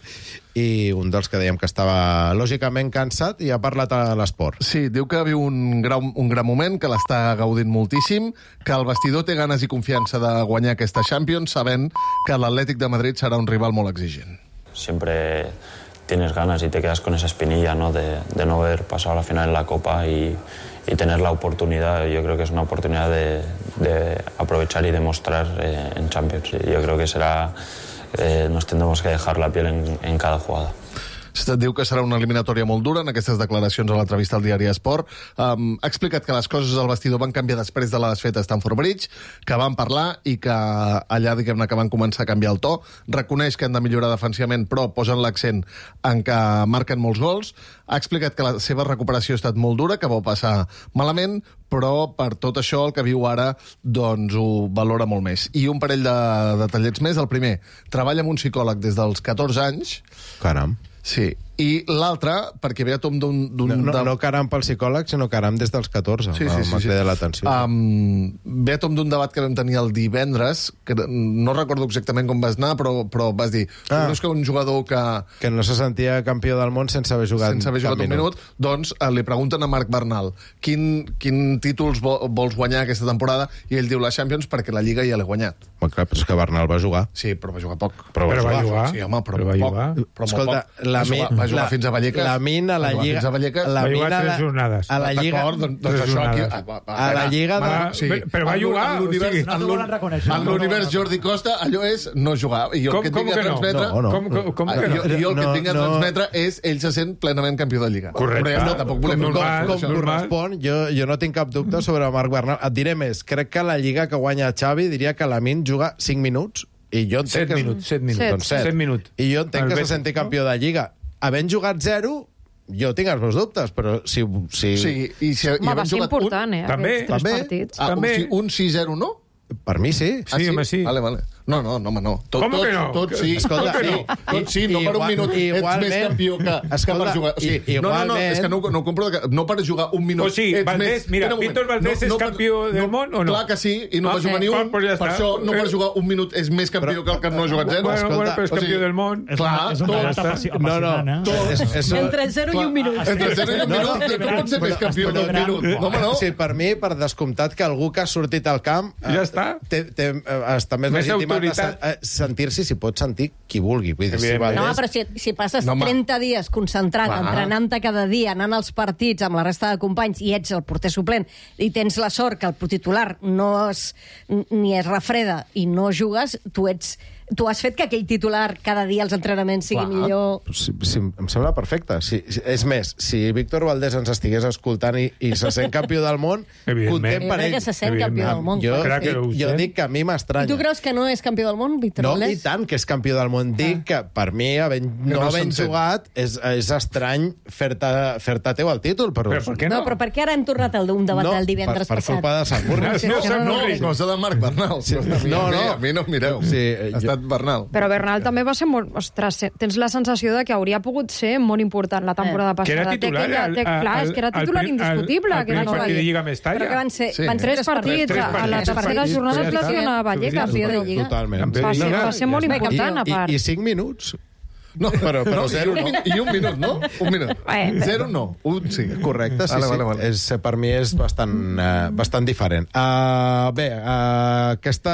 Speaker 2: i un dels que dèiem que estava lògicament cansat i ha parlat a l'esport.
Speaker 9: Sí, diu que viu un gran, un gran moment, que l'està gaudint moltíssim, que el vestidor té ganes i confiança de guanyar aquesta Champions, sabent que l'Atlètic de Madrid serà un rival molt exigent.
Speaker 10: Siempre tienes ganas y te quedas con esa espinilla, ¿no? de, de no haber pasado a la final en la Copa y, y tener la oportunidad. Yo creo que es una oportunidad de, de aprovechar y demostrar eh, en Champions. Y yo creo que será, eh, nos tendremos que dejar la piel en, en cada jugada.
Speaker 9: Diu que serà una eliminatòria molt dura en aquestes declaracions a l'entrevista al diari Esport. Um, ha explicat que les coses al vestidor van canviar després de la desfeta a Stamford Bridge, que van parlar i que allà, diguem-ne, que van començar a canviar el to. Reconeix que han de millorar defensivament, però posen l'accent en que marquen molts gols. Ha explicat que la seva recuperació ha estat molt dura, que va passar malament, però per tot això el que viu ara doncs ho valora molt més. I un parell de detallets més. El primer, treballa amb un psicòleg des dels catorze anys.
Speaker 2: Caram.
Speaker 9: Sí, i l'altre, perquè ve a tom d'un...
Speaker 2: No, no, no caram pel psicòleg, sinó caram des dels catorze.
Speaker 9: Sí, sí, sí,
Speaker 2: M'ha
Speaker 9: sí.
Speaker 2: cridat l'atenció.
Speaker 9: Um, ve a tom d'un debat que vam tenir el divendres, que no recordo exactament com vas anar, però, però vas dir, ah. no és que un jugador que...
Speaker 2: Que no se sentia campió del món sense haver jugat,
Speaker 9: sense haver jugat un minut, doncs eh, li pregunten a Marc Bernal quin, quin títols vo, vols guanyar aquesta temporada, i ell diu la Champions perquè la Lliga ja l'he guanyat.
Speaker 2: Bueno, clar, però és que Bernal va jugar.
Speaker 9: Sí, però va jugar poc.
Speaker 2: Però va
Speaker 4: Però va
Speaker 2: jugar.
Speaker 4: jugar.
Speaker 9: Sí, home, però,
Speaker 4: Però va
Speaker 9: poc.
Speaker 4: jugar.
Speaker 9: Però
Speaker 2: Escolta,
Speaker 9: molt poc.
Speaker 2: la
Speaker 9: va jugar,
Speaker 2: min-
Speaker 9: va jugar
Speaker 2: la-
Speaker 9: fins a Vallecas.
Speaker 2: la min a la
Speaker 9: Va jugar
Speaker 2: Lliga-
Speaker 9: fins a Vallecas.
Speaker 2: la
Speaker 4: Va
Speaker 2: min
Speaker 4: jugar
Speaker 2: a la-
Speaker 4: tres jornades.
Speaker 2: a la Lliga-
Speaker 9: D'acord, doncs, doncs
Speaker 4: tres
Speaker 9: això aquí...
Speaker 4: jornades.
Speaker 9: va- va-
Speaker 2: A la
Speaker 9: va-
Speaker 2: Lliga de-
Speaker 9: va-
Speaker 4: Però- però va
Speaker 9: En l'u-
Speaker 4: jugar,
Speaker 9: en l'univers-
Speaker 4: o sigui,
Speaker 6: no
Speaker 9: en
Speaker 6: t'ho
Speaker 9: l'u-
Speaker 6: volen reconèixer.
Speaker 9: En l'univers Jordi Costa, allò és no jugar. I jo
Speaker 4: Com-
Speaker 9: el que
Speaker 4: com
Speaker 9: tinc a
Speaker 4: que no?
Speaker 9: transmetre...
Speaker 2: No, no.
Speaker 4: Com, com, com que no?
Speaker 9: Jo, jo el que
Speaker 2: No,
Speaker 9: tinc a
Speaker 2: no.
Speaker 9: transmetre és ell se sent plenament campió de Lliga.
Speaker 4: Correcte.
Speaker 9: Però ja està, tampoc volem...
Speaker 2: com,
Speaker 4: normal,
Speaker 2: com, com
Speaker 4: normal.
Speaker 2: correspon, jo, jo no tinc cap dubte sobre Marc Bernal. Et diré més, crec que la Lliga que guanya Xavi diria que la Min juga cinc minuts i jo entenc
Speaker 4: Set
Speaker 2: que...
Speaker 4: minuts, set minuts.
Speaker 5: Set.
Speaker 2: Doncs set.
Speaker 4: Set minuts.
Speaker 2: I jo entenc
Speaker 4: El
Speaker 2: que se
Speaker 4: Betis,
Speaker 2: senti
Speaker 4: no?
Speaker 2: campió de Lliga. Havent jugat zero, jo tinc els meus dubtes, però si... si...
Speaker 9: Sí, i si, i
Speaker 5: Home, va
Speaker 9: havent
Speaker 5: ser
Speaker 9: jugat
Speaker 5: important, eh,
Speaker 4: També,
Speaker 5: aquests tres
Speaker 2: també.
Speaker 5: partits.
Speaker 9: Ah,
Speaker 4: També.
Speaker 9: un, sí, un sis zero, no?
Speaker 2: Per mi sí.
Speaker 4: Sí, home, sí.
Speaker 9: Vale, vale. No, no, no, home, no. Tot,
Speaker 4: Com
Speaker 9: tot,
Speaker 4: que no?
Speaker 9: Tot sí.
Speaker 2: Escolta,
Speaker 9: tot, sí.
Speaker 2: i-
Speaker 9: tot sí, no
Speaker 2: i-
Speaker 9: per un
Speaker 2: igual-
Speaker 9: minut ets
Speaker 2: igualment-
Speaker 9: més campió que, que
Speaker 2: escolta,
Speaker 9: per jugar. O sigui,
Speaker 2: i-
Speaker 9: no, no, no,
Speaker 2: igualment-
Speaker 9: és que no, no ho compro, que no per jugar un minut
Speaker 4: O sigui,
Speaker 9: ets
Speaker 4: Valdés,
Speaker 9: més...
Speaker 4: mira,
Speaker 9: Espera un moment.
Speaker 4: Víctor Valdés és campió del món o no?
Speaker 9: Clar que sí, i no
Speaker 4: Ah,
Speaker 9: va jugar
Speaker 4: sí.
Speaker 9: ni un.
Speaker 4: Ah, doncs ja
Speaker 9: per
Speaker 4: està.
Speaker 9: això, no per
Speaker 4: Però-
Speaker 9: jugar un minut és més campió que el que no ha jugat zero.
Speaker 4: Bueno,
Speaker 2: Escolta,
Speaker 4: bueno, però és
Speaker 9: o sigui,
Speaker 4: campió del món.
Speaker 6: És,
Speaker 9: Clar,
Speaker 6: una, és un
Speaker 9: tot-
Speaker 6: debat apassi-
Speaker 2: No, no.
Speaker 6: apassionant, eh?
Speaker 9: Tot-
Speaker 2: És, és,
Speaker 3: Entre zero i un minut.
Speaker 9: Entre zero i un
Speaker 2: No,
Speaker 9: minut,
Speaker 2: no,
Speaker 9: que com pot ser més campió del minut? No, home, no.
Speaker 2: Sí, per mi, per descomptat, que algú que ha sortit al camp... eh,
Speaker 4: Ja està.
Speaker 2: Té, té, eh, està més,
Speaker 4: Més
Speaker 2: legitimat a
Speaker 4: autoritat.
Speaker 2: se- a sentir-s'hi, si pot sentir qui vulgui. Vull dir, si
Speaker 4: Evidentment.
Speaker 3: No,
Speaker 2: Valdés-
Speaker 3: però si, si passes
Speaker 9: No, home.
Speaker 3: trenta dies concentrat,
Speaker 9: Clar.
Speaker 3: entrenant-te cada dia, anant als partits amb la resta de companys i ets el porter suplent i tens la sort que el titular no es, ni es refreda i no jugues, tu ets... Tu has fet que aquell titular cada dia als entrenaments sigui
Speaker 9: Clar.
Speaker 3: millor...
Speaker 2: Sí, sí, em sembla perfecte. Sí, sí, és més, si Víctor Valdés ens estigués escoltant i, i se sent campió del món,
Speaker 4: Evidentment.
Speaker 2: content
Speaker 3: Jo
Speaker 2: per
Speaker 3: crec
Speaker 2: ell.
Speaker 3: que se sent campió del món.
Speaker 2: Jo,
Speaker 4: Clar que ho
Speaker 2: jo
Speaker 4: sent.
Speaker 2: dic que a mi
Speaker 3: I
Speaker 2: m'estranya.
Speaker 3: tu creus que no és campió del món, Víctor
Speaker 2: No, i
Speaker 3: Valdés?
Speaker 2: tant que és campió del món. Dic que per mi, havent, no,
Speaker 9: no
Speaker 2: havent
Speaker 9: s'entén.
Speaker 2: jugat, és, és estrany fer-te fer teu el títol. Però,
Speaker 4: Però per què
Speaker 3: No,
Speaker 4: no?
Speaker 3: però per què ara hem tornat al d'un debat
Speaker 2: no,
Speaker 3: del divendres
Speaker 2: per, per
Speaker 3: passat?
Speaker 2: culpa de Sant Burri.
Speaker 4: No,
Speaker 3: Sí,
Speaker 4: no,
Speaker 3: que
Speaker 4: no,
Speaker 3: no,
Speaker 4: no,
Speaker 9: No, cosa de Marc Bernal.
Speaker 2: Sí,
Speaker 9: A mi,
Speaker 2: no,
Speaker 9: a mi,
Speaker 2: no.
Speaker 9: A mi no em mireu.
Speaker 2: Sí,
Speaker 9: ha
Speaker 2: jo-
Speaker 9: estat Bernal.
Speaker 5: Però Bernal també va ser molt... Ostres, tens la sensació de que hauria pogut ser molt important la temporada
Speaker 3: Eh.
Speaker 5: passada.
Speaker 4: Que era titular
Speaker 5: Té aquella-
Speaker 4: al-
Speaker 5: té, clar,
Speaker 4: al-
Speaker 5: és que era
Speaker 4: al
Speaker 5: titular
Speaker 4: pri-
Speaker 5: indiscutible.
Speaker 4: al- al
Speaker 5: que era
Speaker 4: primer
Speaker 5: no
Speaker 4: partit de
Speaker 5: Vallecas.
Speaker 4: Lliga Mestalla.
Speaker 3: Però que van ser,
Speaker 9: Sí.
Speaker 3: van ser
Speaker 5: Tres partits,
Speaker 4: Tres
Speaker 5: a la
Speaker 4: partits.
Speaker 5: tercera
Speaker 4: Tres
Speaker 5: jornada es
Speaker 4: partits.
Speaker 5: lesiona Vallecas.
Speaker 4: Suficient.
Speaker 3: Campió de Lliga.
Speaker 2: Totalment.
Speaker 4: Campió
Speaker 5: Va
Speaker 4: de
Speaker 5: ser,
Speaker 4: Lliga,
Speaker 5: va ser molt
Speaker 4: ja està.
Speaker 5: important, a
Speaker 2: I,
Speaker 5: part.
Speaker 2: i, I cinc minuts.
Speaker 9: No,
Speaker 2: Però- però
Speaker 9: no,
Speaker 2: zero,
Speaker 9: i un,
Speaker 2: no?
Speaker 9: minut, I un minut, no? Un minut.
Speaker 5: Eh,
Speaker 9: Zero no, un sí.
Speaker 2: Correcte, sí,
Speaker 9: Vale,
Speaker 2: sí.
Speaker 9: vale, vale.
Speaker 2: És, per mi és bastant, uh, bastant diferent. Uh, bé, uh, aquesta,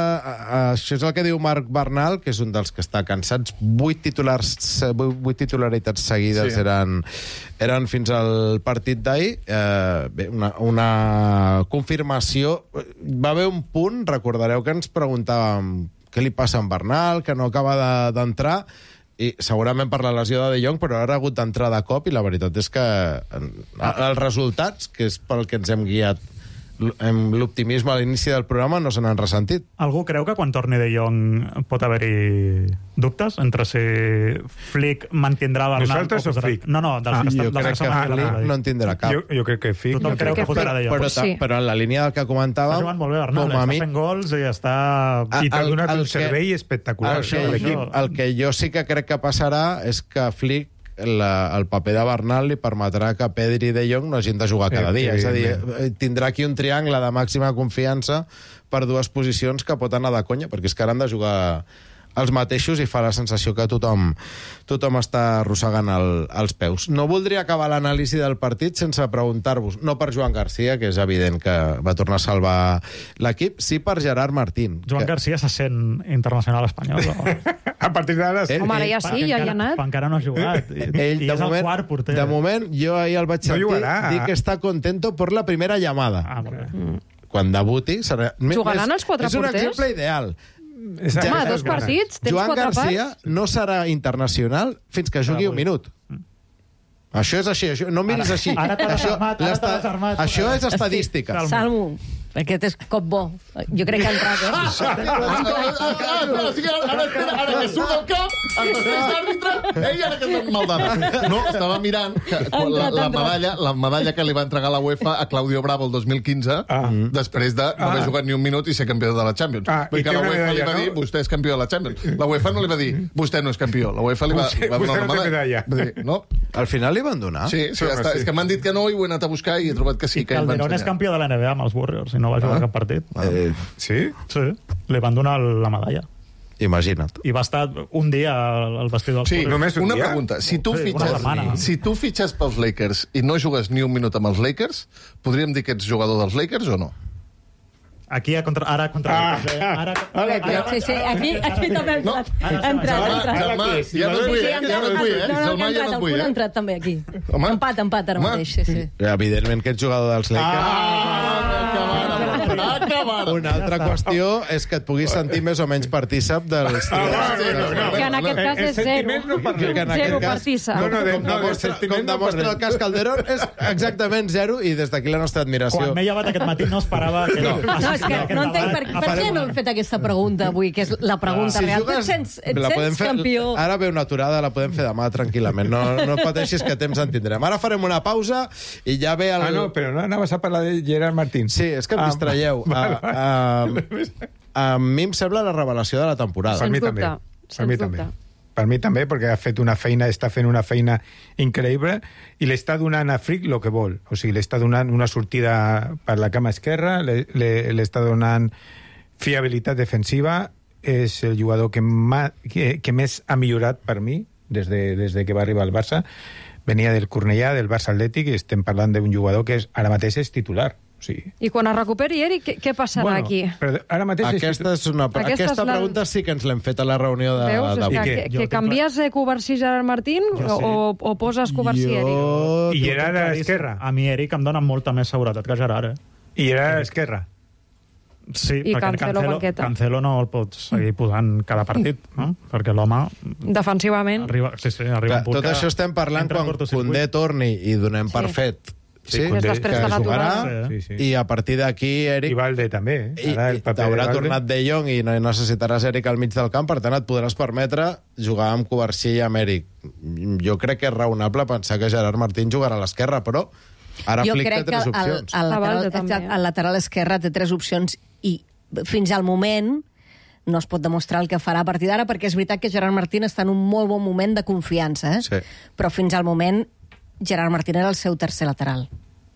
Speaker 2: uh, això és el que diu Marc Bernal, que és un dels que està cansats. Vuit titulars, vuit, vuit titularitats seguides
Speaker 9: Sí.
Speaker 2: eren, eren fins al partit d'ahir. Uh, bé, una, una confirmació. Va haver un punt, recordareu que ens preguntàvem què li passa a en Bernal, que no acaba de- d'entrar, i segurament per la lesió de De Jong, però ara ha hagut d'entrar de cop, i la veritat és que els resultats, que és pel que ens hem guiat amb l'optimisme a l'inici del programa, no se n'han ressentit.
Speaker 6: Algú creu que quan torni De Jong pot haver-hi dubtes entre si Flick mantindrà Bernal...
Speaker 4: Nosaltres o Flick?
Speaker 6: No, no, dels
Speaker 2: Ah,
Speaker 6: que
Speaker 2: jo
Speaker 6: estan...
Speaker 2: crec que Flick no en tindrà cap.
Speaker 4: Jo, jo crec que Flick...
Speaker 6: Tothom creu que fotrà De Jong.
Speaker 2: Però,
Speaker 5: Sí.
Speaker 2: però en la línia del que comentàvem...
Speaker 6: Està jugant molt bé Bernal,
Speaker 2: com a
Speaker 6: està
Speaker 2: mi-
Speaker 6: fent gols i està...
Speaker 2: Ah,
Speaker 4: I t'ha
Speaker 2: el-
Speaker 4: donat
Speaker 2: el
Speaker 4: un
Speaker 2: que-
Speaker 4: servei espectacular.
Speaker 2: El que,
Speaker 6: Això,
Speaker 2: jo,
Speaker 6: això.
Speaker 2: el que jo sí que crec que passarà és que Flick, la, el paper de Bernal li permetrà que Pedri i De Jong no hagin de jugar cada dia. És a dir, tindrà aquí un triangle de màxima confiança per dues posicions que pot anar de conya, perquè és que ara han de jugar els mateixos i fa la sensació que tothom, tothom està arrossegant el, els peus. No voldria acabar l'anàlisi del partit sense preguntar-vos, no per Joan Garcia, que és evident que va tornar a salvar l'equip, sí per Gerard Martín.
Speaker 6: Joan
Speaker 2: que...
Speaker 6: Garcia se sent internacional espanyol. O...
Speaker 4: A partir d'ara...
Speaker 2: Eh,
Speaker 5: Home, ara ja sí, ja hi ha anat.
Speaker 6: Encara no ha jugat. I,
Speaker 2: Ell,
Speaker 6: i
Speaker 2: de
Speaker 6: és
Speaker 2: moment,
Speaker 6: el quart porter.
Speaker 2: de moment, jo ahir el vaig
Speaker 4: No
Speaker 2: sentir
Speaker 4: jugarà.
Speaker 2: dir que està contento per la primera llamada.
Speaker 6: Ah, molt bé.
Speaker 2: Quan debuti... Serà...
Speaker 5: Jugaran
Speaker 2: és-
Speaker 5: els quatre
Speaker 2: És un
Speaker 5: porters?
Speaker 2: exemple ideal.
Speaker 4: Exacte.
Speaker 5: Home,
Speaker 2: Ja-
Speaker 5: dos partits, tens
Speaker 2: Joan
Speaker 5: quatre
Speaker 2: Garcia
Speaker 5: parts.
Speaker 2: no serà internacional fins que jugui un minut. Això és així, això, no em miris
Speaker 6: Ara-
Speaker 2: així.
Speaker 6: ara te l'has
Speaker 2: Això,
Speaker 6: armat, ara
Speaker 2: l'esta-
Speaker 6: te l'has armat.
Speaker 2: això és estadística.
Speaker 3: Salmo, aquest és cop bo. Jo crec que ha entrat, eh?
Speaker 9: Ara, espera, ara que surt del camp, el tercer àrbitre, ell ara que és maldada. No, estava mirant que quan la, la, medalla, la medalla que li va entregar la UEFA a Claudio Bravo el dos mil quinze,
Speaker 4: Ah.
Speaker 9: després de no haver
Speaker 4: Ah.
Speaker 9: jugat ni un minut i ser campió de la Champions.
Speaker 4: Ah,
Speaker 9: Vull
Speaker 4: i
Speaker 9: que
Speaker 4: té
Speaker 9: la
Speaker 4: una
Speaker 9: UEFA li
Speaker 4: medalla,
Speaker 9: va dir,
Speaker 4: no?
Speaker 9: vostè és campió de la Champions. La UEFA no li va dir, vostè no és campió. La UEFA li va,
Speaker 4: Vostè-
Speaker 9: li va donar
Speaker 4: vostè
Speaker 9: una
Speaker 4: no té
Speaker 9: medalla.
Speaker 4: medalla.
Speaker 9: Vull dir, no?
Speaker 2: Al final li van donar.
Speaker 9: Sí, sí, ja
Speaker 4: Home,
Speaker 9: està.
Speaker 4: sí.
Speaker 9: És que m'han dit que no i ho he anat a buscar i he trobat que sí.
Speaker 6: I
Speaker 9: que ell va
Speaker 6: Calderón és
Speaker 9: ensenyar.
Speaker 6: campió de la N B A amb els Warriors i no va jugar
Speaker 9: Ah.
Speaker 6: cap partit.
Speaker 2: Eh,
Speaker 4: Sí?
Speaker 6: Sí, li van donar la medalla.
Speaker 2: imagina't.
Speaker 6: I va estar un dia al al vestit dels
Speaker 9: Sí,
Speaker 6: Warriors.
Speaker 4: només un
Speaker 9: una
Speaker 4: dia?
Speaker 9: pregunta. Si tu,
Speaker 6: Sí, una
Speaker 9: fitxes,
Speaker 6: setmana.
Speaker 9: si tu fitxes pels Lakers i no jugues ni un minut amb els Lakers, podríem dir que ets jugador dels Lakers o no?
Speaker 6: Aquí a contra, ara contra...
Speaker 4: Ah,
Speaker 6: ara,
Speaker 4: ara,
Speaker 6: ara,
Speaker 3: Sí, sí, aquí, aquí també ha entrat.
Speaker 9: No.
Speaker 3: Ha entrat, ha entrat.
Speaker 9: Germà,
Speaker 4: aquí.
Speaker 9: ja no et vull,
Speaker 3: Sí,
Speaker 9: eh?
Speaker 3: ha
Speaker 9: Ja no et
Speaker 3: entrat.
Speaker 9: vull, eh?
Speaker 3: No, no, que
Speaker 9: Germà,
Speaker 3: ha
Speaker 9: ja no
Speaker 3: entrat,
Speaker 9: et
Speaker 3: el
Speaker 9: vull,
Speaker 3: punt ha
Speaker 9: eh?
Speaker 3: entrat també aquí.
Speaker 9: Home.
Speaker 3: Empat, empat ara
Speaker 9: Home.
Speaker 3: mateix, sí, sí.
Speaker 2: Evidentment que ets jugador dels Lakers.
Speaker 9: Ah, acabada.
Speaker 2: Una altra qüestió és que et puguis sentir més o menys partícip dels...
Speaker 4: Ah, bueno, no.
Speaker 5: Que en aquest cas
Speaker 4: El
Speaker 5: és zero.
Speaker 4: sentiment no parlem.
Speaker 2: Que en aquest
Speaker 5: Zero
Speaker 2: cas-
Speaker 5: partícip.
Speaker 4: No, no, de,
Speaker 2: Com
Speaker 4: no, del
Speaker 2: demostra,
Speaker 4: sentiment
Speaker 2: com
Speaker 4: no
Speaker 2: demostra el
Speaker 4: parlem.
Speaker 2: cas Calderón, és exactament zero, i des d'aquí la nostra admiració.
Speaker 6: Quan m'he llevat aquest matí no esperava... Que
Speaker 2: No.
Speaker 3: No, és que no entenc per, per què no hem fet aquesta pregunta avui, que és la pregunta
Speaker 2: Si
Speaker 3: real. Tu
Speaker 2: jugues-
Speaker 3: et sents, et
Speaker 2: la podem
Speaker 3: sents
Speaker 2: fer-
Speaker 3: campió.
Speaker 2: Ara ve una aturada, la podem fer demà tranquil·lament. No, no pateixis que temps en tindrem. Ara farem una pausa i ja ve el...
Speaker 4: Ah, no, però no anaves a parlar de Gerard Martín.
Speaker 2: Sí, és que em
Speaker 4: Ah,
Speaker 2: distraieu.
Speaker 4: val,
Speaker 2: A, a, a mi em sembla la revelació de la temporada.
Speaker 4: Per
Speaker 5: Sens
Speaker 4: mi
Speaker 5: dubte,
Speaker 4: també. Per
Speaker 5: sens
Speaker 4: mi
Speaker 5: dubte.
Speaker 4: també. Per mi també, perquè ha fet una feina, està fent una feina increïble i li està donant a Flick el que vol. O sigui, li està donant una sortida per la cama esquerra, li, li, li està donant fiabilitat defensiva, és el jugador que, ma, que, que més ha millorat per mi des de, des de que va arribar al Barça. Venia del Cornellà, del Barça Atlètic, i estem parlant d'un jugador que és, ara mateix és titular. O sigui,
Speaker 5: I quan es recuperi, Eric, què, què passarà aquí?
Speaker 4: Però ara mateix
Speaker 2: Aquesta, és una,
Speaker 5: Aquesta
Speaker 2: aquesta,
Speaker 5: és la-
Speaker 2: pregunta sí que ens l'hem fet a la reunió de,
Speaker 5: Veus? És
Speaker 2: d'avui.
Speaker 5: que,
Speaker 6: què?
Speaker 5: que,
Speaker 6: Jo
Speaker 5: que
Speaker 6: tinc
Speaker 5: canvies eh, Covarsí Gerard Martín
Speaker 6: Jo sí.
Speaker 5: o, o poses Covarsí Eric?
Speaker 2: Jo...
Speaker 4: I Gerard a l'esquerra.
Speaker 6: A mi Eric em dona molta més seguretat que Gerard, eh?
Speaker 4: I Gerard a l'esquerra.
Speaker 6: Sí,
Speaker 5: I
Speaker 6: perquè
Speaker 5: Cancelo
Speaker 6: Cancelo,
Speaker 5: banqueta.
Speaker 6: Cancelo no el pots seguir posant cada partit, no? Perquè l'home
Speaker 5: Defensivament.
Speaker 6: arriba, sí, sí, arriba
Speaker 2: Clar,
Speaker 6: un punt
Speaker 2: tot
Speaker 6: que
Speaker 2: això estem parlant
Speaker 6: entra en
Speaker 2: quan
Speaker 6: cortocircuit.
Speaker 2: Condé torni i donem per
Speaker 5: Sí.
Speaker 2: fet
Speaker 6: Sí,
Speaker 2: sí,
Speaker 6: Condé,
Speaker 5: És després
Speaker 2: que
Speaker 5: de
Speaker 2: jugarà,
Speaker 5: l'aturada.
Speaker 6: Sí,
Speaker 4: sí.
Speaker 2: i a partir d'aquí, Eric,
Speaker 4: I Valde també. eh?
Speaker 2: i,
Speaker 4: Ara el
Speaker 2: i
Speaker 4: paper de
Speaker 2: t'haurà
Speaker 4: Valde.
Speaker 2: tornat De Jong i no necessitaràs Eric al mig del camp, per tant et podràs permetre jugar amb Covarsí i amb Eric. Jo crec que és raonable pensar que Gerard Martín jugarà a l'esquerra, però ara
Speaker 3: Jo
Speaker 2: Flick té
Speaker 3: crec que
Speaker 2: tres
Speaker 3: el,
Speaker 2: opcions.
Speaker 3: el,
Speaker 5: La Valde
Speaker 3: lateral,
Speaker 5: també.
Speaker 3: el lateral esquerre té tres opcions i fins al moment no es pot demostrar el que farà a partir d'ara, perquè és veritat que Gerard Martín està en un molt bon moment de confiança, eh?
Speaker 2: Sí.
Speaker 3: Però fins al moment Gerard Martín era el seu tercer lateral.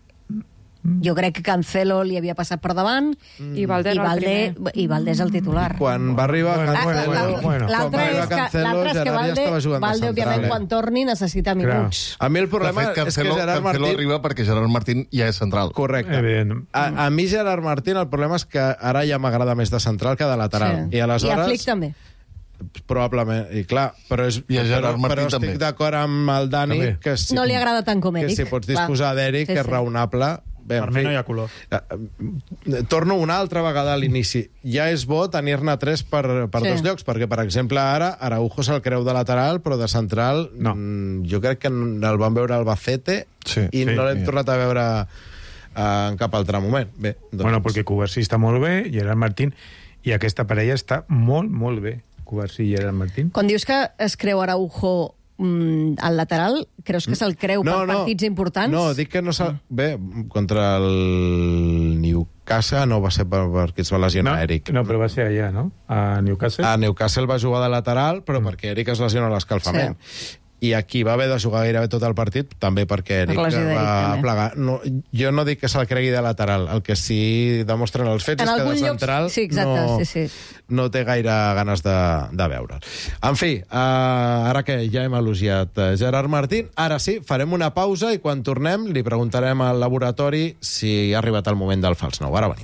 Speaker 3: Jo crec que Cancelo li havia passat per davant
Speaker 5: I Valde
Speaker 3: i
Speaker 5: era el
Speaker 3: Valde,
Speaker 5: primer.
Speaker 3: i Valde és el titular.
Speaker 2: Quan va arribar
Speaker 4: Bueno,
Speaker 3: Ah,
Speaker 2: Cancelo...
Speaker 4: bueno,
Speaker 3: la-
Speaker 4: bueno.
Speaker 3: L'altre
Speaker 2: Quan va arribar
Speaker 3: és que,
Speaker 2: Cancelo,
Speaker 3: l'altre és que
Speaker 2: Gerard ja
Speaker 3: Valde,
Speaker 2: estava jugant de
Speaker 3: Valde
Speaker 2: central,
Speaker 3: òbviament,
Speaker 2: eh?
Speaker 3: quan torni, necessita minuts.
Speaker 2: A mi el
Speaker 9: De
Speaker 2: problema
Speaker 9: fet,
Speaker 2: és que
Speaker 9: Cancelo,
Speaker 2: Gerard
Speaker 9: Cancelo
Speaker 2: Martín...
Speaker 9: arriba perquè Gerard Martín ja és central.
Speaker 2: Correcte.
Speaker 6: Evident.
Speaker 2: A, a mi Gerard Martín el problema és que ara ja m'agrada més de central que de lateral.
Speaker 3: Sí.
Speaker 2: I aleshores...
Speaker 3: I a Flick també.
Speaker 2: Probablement, i clar, però, és,
Speaker 9: I a Gerard
Speaker 2: però,
Speaker 9: Martín
Speaker 2: però estic
Speaker 9: també.
Speaker 2: d'acord amb el Dani
Speaker 4: També.
Speaker 2: que si,
Speaker 3: No li agrada tant com
Speaker 2: que
Speaker 3: Eric.
Speaker 2: si pots
Speaker 3: Clar.
Speaker 2: disposar d'Eric,
Speaker 3: Sí,
Speaker 2: que és
Speaker 3: sí.
Speaker 2: raonable, Bé,
Speaker 6: per mi no hi ha color.
Speaker 2: Torno una altra vegada a l'inici. Ja és bo tenir-ne tres per, per
Speaker 3: Sí.
Speaker 2: dos llocs, perquè, per exemple, ara Araujo se'l creu de lateral, però de central
Speaker 6: No.
Speaker 2: mm, jo crec que el van veure al Albacete
Speaker 9: Sí,
Speaker 2: i
Speaker 6: sí,
Speaker 2: no l'hem
Speaker 9: sí.
Speaker 2: tornat a veure eh, en cap altre moment. Bé, doncs...
Speaker 4: Bueno, perquè Cubarsí està molt bé, Gerard Martín, i aquesta parella està molt, molt bé, Cubarsí i Gerard Martín.
Speaker 3: Quan dius que es creu Araujo mm, al lateral, creus que se'l creu per partits importants?
Speaker 2: No, dic que no s'ha... Bé, contra el Newcastle no va ser per, perquè es va lesionar
Speaker 4: No,
Speaker 2: Eric.
Speaker 4: no, però va ser allà, no? A Newcastle.
Speaker 2: A Newcastle va jugar de lateral, però mm. perquè Eric es lesiona a l'escalfament. Sí. I aquí va haver de jugar gairebé tot el partit, també perquè Eric
Speaker 3: Per lesió d'Eric,
Speaker 2: va
Speaker 3: també.
Speaker 2: plegar. No, jo no dic que se'l cregui de lateral, el que sí demostren els fets
Speaker 3: En
Speaker 2: és que
Speaker 3: algun
Speaker 2: de
Speaker 3: lloc-
Speaker 2: central
Speaker 3: sí, exacte,
Speaker 2: no,
Speaker 3: sí, sí.
Speaker 2: no té gaire ganes de, de veure'l. En fi, uh, ara que ja hem elogiat uh, Gerard Martín, ara sí, farem una pausa i quan tornem li preguntarem al laboratori si ha arribat el moment del fals nou. Ara venim.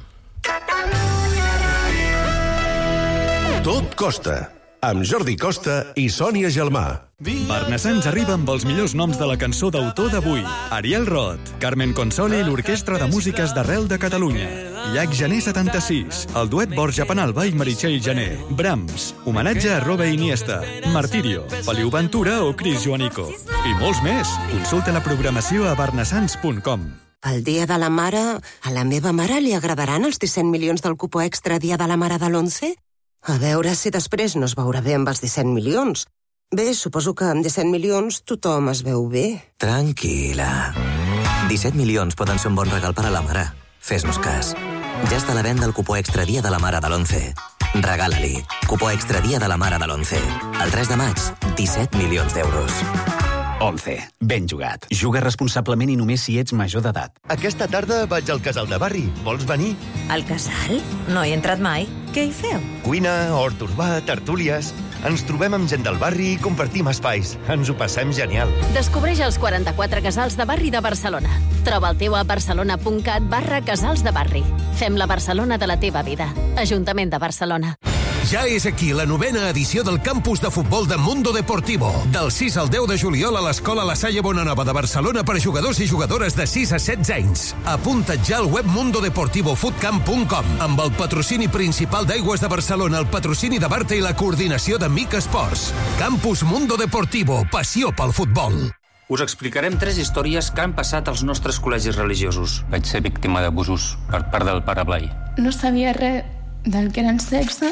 Speaker 1: Tot costa, amb Jordi Costa i Sònia Gelmà.
Speaker 11: Barnassans arriba amb els millors noms de la cançó d'autor d'avui. Ariel Roth, Carmen Consoli i l'Orquestra de Músiques d'Arrel de Catalunya. Llac Gener setanta-sis, el duet Borja Penalba i Meritxell Gener. Brahms, homenatge a Robe Iniesta. Martirio, Feliu Ventura o Cris Joanico. I molts més. Consulta la programació a barnassans punt com.
Speaker 12: El dia de la mare... A la meva mare li agradaran els disset milions del cupo extra dia de la mare de l'onze? A veure si després no es veurà bé amb els disset milions. Bé, suposo que amb disset milions tothom es veu bé.
Speaker 13: Tranquil·la. disset milions poden ser un bon regal per a la mare. Fes-nos cas. Ja està a la venda el cupó extra dia de la mare de l'onze. Regala-li. Cupó extra dia de la mare de l'onze. El tres de maig, disset milions d'euros.
Speaker 14: onze. Ben jugat. Juga responsablement i només si ets major d'edat.
Speaker 15: Aquesta tarda vaig al casal de barri. Vols venir?
Speaker 16: Al casal? No hi he entrat mai. Què hi feu?
Speaker 15: Cuina, hort urbà, tertúlies... Ens trobem amb gent del barri i compartim espais. Ens ho passem genial.
Speaker 17: Descobreix els quaranta-quatre casals de barri de Barcelona. Troba el teu a barcelona.cat barra casals de barri. Fem la Barcelona de la teva vida. Ajuntament de Barcelona.
Speaker 18: Ja és aquí la novena edició del campus de futbol de Mundo Deportivo. Del sis al deu de juliol a l'Escola La Salle Bonanova de Barcelona per jugadors i jugadores de sis a setze anys. Apunta't ja al web mundo deportivo footcamp punt com amb el patrocini principal d'Aigües de Barcelona, el patrocini de Barta i la coordinació de Mic Esports. Campus Mundo Deportivo, passió pel futbol.
Speaker 19: Us explicarem tres històries que han passat als nostres col·legis religiosos.
Speaker 20: Vaig ser víctima d'abusos per part del pare Blai.
Speaker 21: No sabia res del que era el sexe.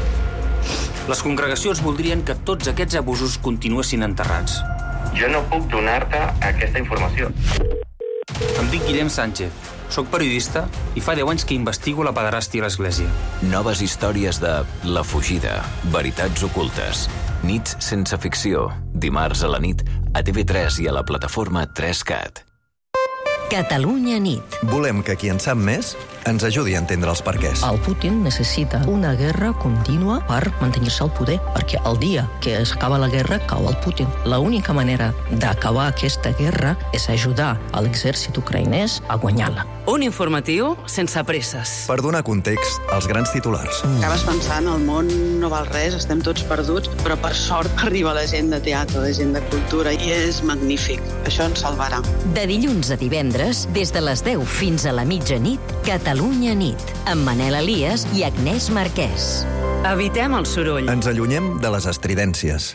Speaker 19: Les congregacions voldrien que tots aquests abusos continuessin enterrats.
Speaker 22: Jo no puc donar-te aquesta informació.
Speaker 19: Em dic Guillem Sánchez, soc periodista i fa deu anys que investigo la pederàstia a l'Església.
Speaker 23: Noves històries de La Fugida, Veritats ocultes, Nits sense ficció, dimarts a la nit, a T V tres i a la plataforma tres cat.
Speaker 24: Catalunya nit.
Speaker 15: Volem que qui en sap més ens ajudi a entendre els perquès.
Speaker 24: El Putin necessita una guerra contínua per mantenir-se al poder, perquè el dia que s'acaba la guerra cau el Putin. L'única manera d'acabar aquesta guerra és ajudar a l'exèrcit ucraïnès a guanyar-la.
Speaker 25: Un informatiu sense presses.
Speaker 15: Per donar context als grans titulars.
Speaker 26: Acabes pensant, el món no val res, estem tots perduts, però per sort arriba la gent de teatre, la gent de cultura, i és magnífic. Això ens salvarà.
Speaker 24: De dilluns a divendres, des de les deu fins a la mitjanit, Catalunya nit, amb Manel Elias i Agnès Marquès.
Speaker 25: Evitem el soroll.
Speaker 15: Ens allunyem de les estridències.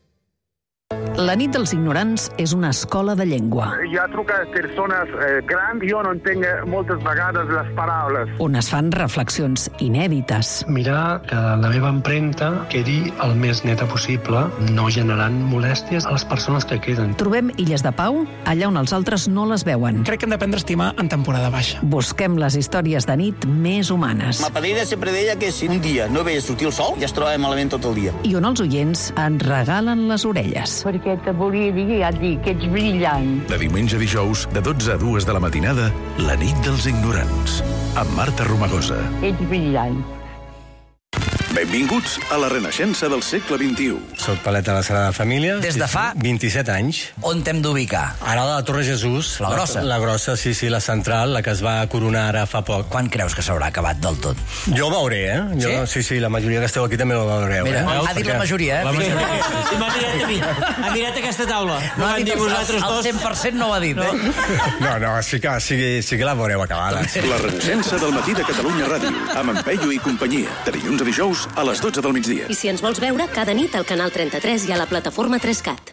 Speaker 27: La nit dels ignorants és una escola de llengua.
Speaker 28: Hi ha trucat persones eh, grans, jo no entenc moltes vegades les paraules.
Speaker 27: On es fan reflexions inèdites.
Speaker 29: Mirar que la meva empremta quedi el més neta possible, no generant molèsties a les persones que queden.
Speaker 27: Trobem illes de pau allà on els altres no les veuen.
Speaker 30: Crec que hem d'aprendre a estimar en temporada baixa.
Speaker 27: Busquem les històries de nit més humanes.
Speaker 31: Ma padrina sempre deia que si un dia no veia sortir el sol, ja es trobava malament tot el dia.
Speaker 27: I on els oients ens regalen les orelles.
Speaker 32: Perquè te volia dir, ja et dic, que ets brillant.
Speaker 1: De diumenge a dijous, de dotze a dues de la matinada, La nit dels ignorants, amb Marta Romagosa.
Speaker 32: Ets brillant.
Speaker 1: Benvinguts a la renaixença del segle vint-i-u.
Speaker 2: Soc paleta de la Sagrada Família.
Speaker 3: Des de fa...
Speaker 2: vint-i-set anys.
Speaker 3: On t'hem d'ubicar?
Speaker 2: Ara a la Torre Jesús.
Speaker 3: La grossa?
Speaker 2: La, la grossa, sí, sí, la central, la que es va coronar ara fa poc.
Speaker 3: Quan creus que s'haurà acabat del tot?
Speaker 2: Jo ho veuré, eh? Jo,
Speaker 3: sí?
Speaker 2: Sí, sí, la majoria que esteu aquí també ho veureu.
Speaker 3: Mira,
Speaker 2: eh?
Speaker 3: ha dit la majoria, eh?
Speaker 2: La majoria.
Speaker 3: Sí, m'ha mirat a mi. Ha mirat aquesta taula. No ha dit vosaltres dos. El cent per cent no ho ha dit, eh?
Speaker 2: No, no, sí que, sí, sí que la veureu acabada.
Speaker 1: La renaixença del matí de Catalunya Ràdio, amb en Peyu i companyia, de dilluns a dijous a les dotze del migdia.
Speaker 4: I si ens vols veure, cada nit al canal trenta-tres i a la plataforma tres cat.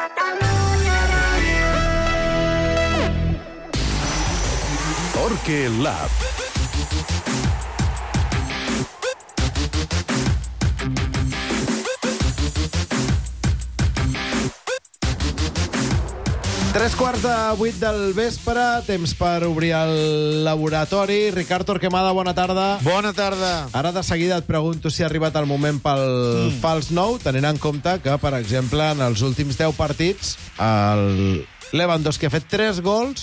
Speaker 1: Torque Lab.
Speaker 5: Tres quarts de vuit del vespre, temps per obrir el laboratori. Ricard Torquemada, bona tarda.
Speaker 6: Bona tarda.
Speaker 5: Ara de seguida et pregunto si ha arribat el moment pel mm. fals nou, tenint en compte que, per exemple, en els últims deu partits, el Lewandowski ha fet tres gols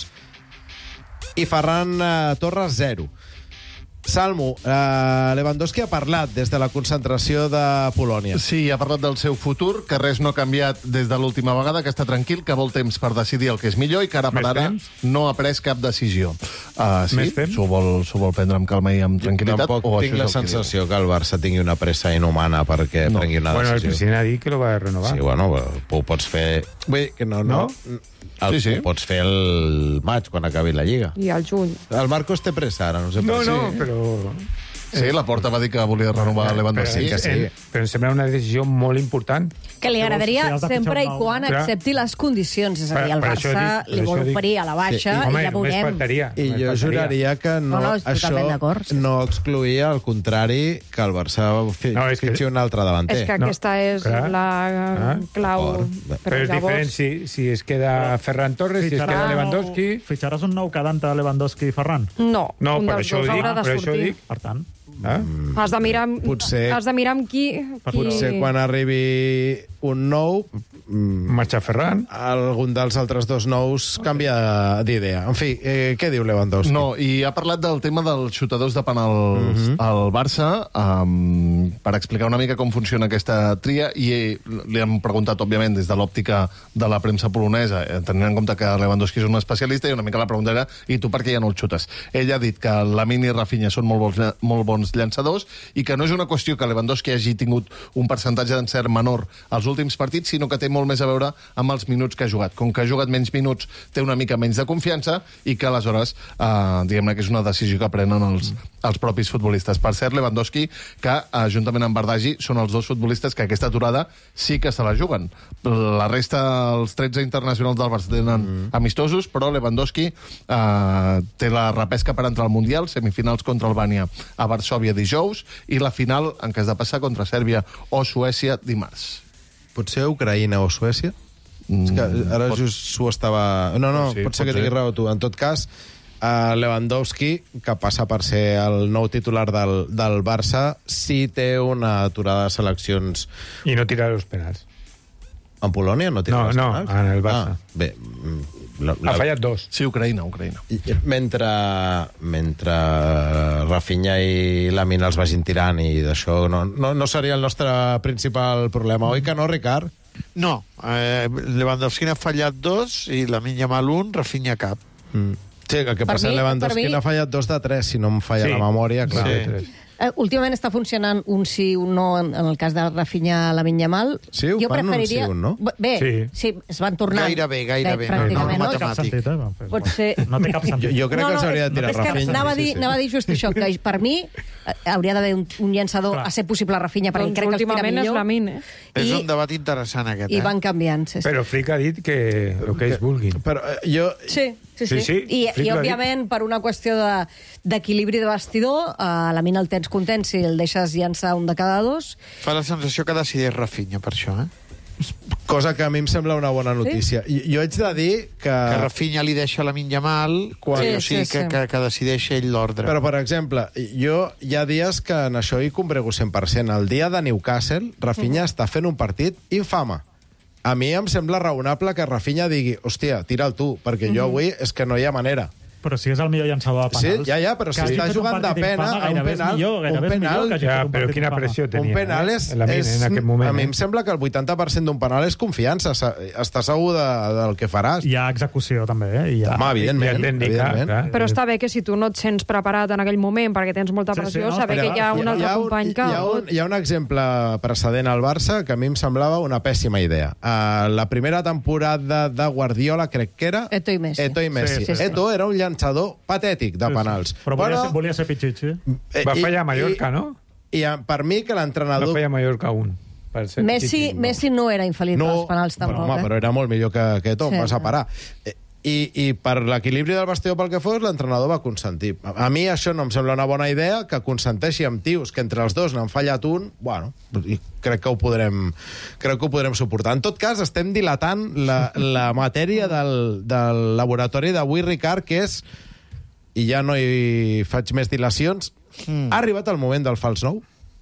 Speaker 5: i Ferran Torres zero. Salmo, eh, Lewandowski ha parlat des de la concentració de Polònia.
Speaker 7: Sí, ha parlat del seu futur, que res no ha canviat des de l'última vegada, que està tranquil, que vol temps per decidir el que és millor i que ara per
Speaker 6: Més
Speaker 7: ara
Speaker 6: temps?
Speaker 7: no ha pres cap decisió. Uh, sí,
Speaker 6: Més temps?
Speaker 7: s'ho vol, s'ho vol prendre amb calma i amb tranquil·litat.
Speaker 5: Tampoc
Speaker 7: o
Speaker 5: tinc
Speaker 7: això
Speaker 5: la
Speaker 7: és el que
Speaker 5: sensació que, que el Barça tingui una pressa inhumana perquè no. prengui una
Speaker 6: Bueno, el
Speaker 5: decisió.
Speaker 6: president ha dit que lo va a renovar.
Speaker 5: Sí, bueno, ho pots fer... Vull dir que no, no.
Speaker 6: No?
Speaker 5: El,
Speaker 7: Sí, sí.
Speaker 5: Ho pots fer el maig, quan acabi la Lliga.
Speaker 8: I al juny.
Speaker 5: El Marcos té pressa ara, no sé
Speaker 6: No,
Speaker 5: per
Speaker 6: no,
Speaker 5: si...
Speaker 6: però...
Speaker 7: Sí, la Porta va dir que volia renovar Lewandowski.
Speaker 6: Però, en, però em sembla una decisió molt important.
Speaker 9: Que li agradaria
Speaker 6: Sí,
Speaker 9: sempre i quan
Speaker 6: Clar.
Speaker 9: accepti les condicions. És a dir, el
Speaker 6: Per- per això
Speaker 9: Barça
Speaker 6: dic- per
Speaker 9: li vol
Speaker 6: això dic-
Speaker 9: oferir a la baixa
Speaker 6: Sí,
Speaker 9: i
Speaker 6: home,
Speaker 9: ja
Speaker 6: només
Speaker 9: veurem.
Speaker 6: faltaria.
Speaker 5: I jo juraria que no,
Speaker 9: No, no, és
Speaker 5: això
Speaker 9: totalment d'acord, sí.
Speaker 5: no excluïa, al contrari, que el Barça fi,
Speaker 6: No, és que-
Speaker 5: fitxi un altre davanter.
Speaker 8: És que aquesta és
Speaker 6: clar.
Speaker 8: la
Speaker 6: Ah,
Speaker 8: clau.
Speaker 6: Però és diferent si, si es queda Ferran Torres, si es queda Lewandowski...
Speaker 10: Fitxaràs un nou quedant a Lewandowski i Ferran?
Speaker 8: No,
Speaker 6: No,
Speaker 8: un
Speaker 6: per
Speaker 8: dels
Speaker 6: això ho
Speaker 8: dos
Speaker 6: dic,
Speaker 8: haurà de
Speaker 6: per això ho
Speaker 8: sortir.
Speaker 6: dic.
Speaker 10: Per tant,
Speaker 6: Ah?
Speaker 8: Has de mirar, amb-
Speaker 5: Potser-
Speaker 8: has de mirar amb qui... qui...
Speaker 5: Potser quan arribi un nou...
Speaker 6: Marxa Ferran.
Speaker 5: Algun dels altres dos nous canvia d'idea. En fi, eh, què diu Lewandowski?
Speaker 7: No, i ha parlat del tema dels xutadors de penals
Speaker 5: Mhm.
Speaker 7: mm -hmm. al Barça um, per explicar una mica com funciona aquesta tria i li han preguntat, òbviament, des de l'òptica de la premsa polonesa, eh, tenint en compte que Lewandowski és un especialista, i una mica la pregunta era i tu per què ja no el xutes? Ell ha dit que Lamine i Rafinha són molt bons, molt bons llançadors i que no és una qüestió que Lewandowski hagi tingut un percentatge d'encert menor als últims partits, sinó que té molt més a veure amb els minuts que ha jugat. Com que ha jugat menys minuts, té una mica menys de confiança i que aleshores, eh, diguem-ne que és una decisió que prenen els, els propis futbolistes. Per cert, Lewandowski, que eh, juntament amb Bardagi són els dos futbolistes que aquesta aturada sí que se la juguen. La resta, els tretze internacionals del Barça tenen mm. amistosos, però Lewandowski eh, té la repesca per entrar al Mundial, semifinals contra Albània a Varsòvia dijous i la final en cas de passar contra Sèrbia o Suècia dimarts.
Speaker 5: Potser Ucraïna o Suècia? Mm, és que ara
Speaker 7: pot...
Speaker 5: just s'ho estava... No, no,
Speaker 7: Sí,
Speaker 5: pot ser
Speaker 7: pot
Speaker 5: que tinguis
Speaker 7: ser.
Speaker 5: raó tu. En tot cas, uh, Lewandowski, que passa per ser el nou titular del, del Barça, sí té una aturada de seleccions...
Speaker 6: I no tira els penals.
Speaker 5: En Polònia no tira
Speaker 6: No,
Speaker 5: els
Speaker 6: no,
Speaker 5: penals?
Speaker 6: en el Barça.
Speaker 5: Ah, bé, la,
Speaker 6: Ha fallat dos.
Speaker 7: Sí, Ucraïna, Ucraïna.
Speaker 5: Mentre, mentre Rafinha i Lamine els vagin tirant i d'això no, no, no seria el nostre principal problema, oi que no, Ricard?
Speaker 6: No, eh, Lewandowski n'ha fallat dos i la Lamine Yamal un, Rafinha cap.
Speaker 5: Mm. Sí, el que
Speaker 9: Per
Speaker 5: passa
Speaker 9: mi-
Speaker 5: és Lewandowski
Speaker 9: per mi-
Speaker 5: n'ha fallat dos de tres, si no em falla
Speaker 6: Sí.
Speaker 5: la memòria, clar.
Speaker 6: Sí.
Speaker 9: Eh, últimament està funcionant un sí, un no, en, en el cas de Rafinha Lamine Yamal.
Speaker 5: Sí, ho
Speaker 9: jo
Speaker 5: fan un
Speaker 9: preferiria...
Speaker 5: sí, un no?
Speaker 9: Bé,
Speaker 6: Sí.
Speaker 9: sí, es van tornant.
Speaker 6: Gairebé, gairebé.
Speaker 9: Gai- Pràcticament,
Speaker 10: no, no
Speaker 9: no?
Speaker 10: té cap sentit, eh?
Speaker 9: Pot ser...
Speaker 10: No té cap sentit.
Speaker 5: Jo, jo crec que s'hauria de tirar
Speaker 9: és que
Speaker 5: Rafinha.
Speaker 9: anava a dir,
Speaker 5: Sí, sí.
Speaker 9: anava a dir just això, que per mi eh, hauria d'haver un, un llançador
Speaker 10: Clar.
Speaker 9: a ser possible Rafinha, perquè
Speaker 8: Doncs
Speaker 9: crec que els tira
Speaker 8: últimament és
Speaker 9: millor.
Speaker 8: Lamine, eh?
Speaker 6: És
Speaker 9: I,
Speaker 6: un debat interessant, aquest,
Speaker 9: I
Speaker 6: eh?
Speaker 9: van canviant, sí, sí.
Speaker 6: Però Flick ha dit que el que ells vulguin.
Speaker 5: Però eh, jo...
Speaker 9: Sí, sí, sí.
Speaker 6: Sí, sí,
Speaker 9: I,
Speaker 6: Flick
Speaker 9: i
Speaker 6: l'ha
Speaker 9: òbviament, per una qüestió de- d'equilibri de, de vestidor, a la mina el tens content si el deixes llançar un de cada dos.
Speaker 6: Fa la sensació que decideix Rafinha, per això, eh?
Speaker 5: Cosa que a mi em sembla una bona notícia. Sí? Jo haig de dir que...
Speaker 6: Que Rafinha li deixa la Lamine Yamal, quan...
Speaker 9: Sí,
Speaker 6: o sigui,
Speaker 9: sí,
Speaker 6: que,
Speaker 9: sí.
Speaker 6: que, que decideix ell l'ordre.
Speaker 5: Però, per exemple, jo hi ha dies que en això hi combrego cent per cent. El dia de Newcastle, Rafinha mm. està fent un partit infame. A mi em sembla raonable que Rafinha digui, hòstia, tira'l tu, perquè jo avui és que no hi ha manera.
Speaker 10: però si és el millor llançador de penals...
Speaker 5: Sí, ja, ja, però si està jugant de pena, a un penal... Un penal...
Speaker 11: Ja, però quina pressió tenia.
Speaker 5: Un penal és...
Speaker 11: En aquest moment.
Speaker 5: A mi em sembla que el vuitanta per cent d'un penal és confiança. Està segur del que faràs.
Speaker 10: Hi ha execució, també, eh?
Speaker 5: I ha... Home, evidentment. evidentment.
Speaker 8: Però està bé que si tu no et sents preparat en aquell moment perquè tens molta pressió, saber que hi ha un altre company que...
Speaker 5: Hi ha un exemple precedent al Barça que a mi em semblava una pèssima idea. La primera temporada de Guardiola, crec que era...
Speaker 9: Eto i Messi.
Speaker 5: Eto i Messi. Eto era un llançador patètic de penals.
Speaker 10: Però volia ser pitxitxi.
Speaker 11: Va fallar a Mallorca, no?
Speaker 5: I per mi que l'entrenador...
Speaker 11: Va fallar a Mallorca un.
Speaker 9: Messi, no. Messi no era infal·lible no, als penals, tampoc.
Speaker 5: Home,
Speaker 9: eh?
Speaker 5: però era molt millor que, que Tom,
Speaker 9: sí,
Speaker 5: vas a parar. I, I per l'equilibri del vestidor pel que fos, l'entrenador va consentir. A, a mi això no em sembla una bona idea, que consenteixi amb tios que entre els dos n'han fallat un, bueno, crec que ho podrem, crec que ho podrem suportar. En tot cas, estem dilatant la, la matèria del, del laboratori d'avui, Ricard, que és, i ja no hi faig més dilacions, mm. ha arribat el moment del fals nou?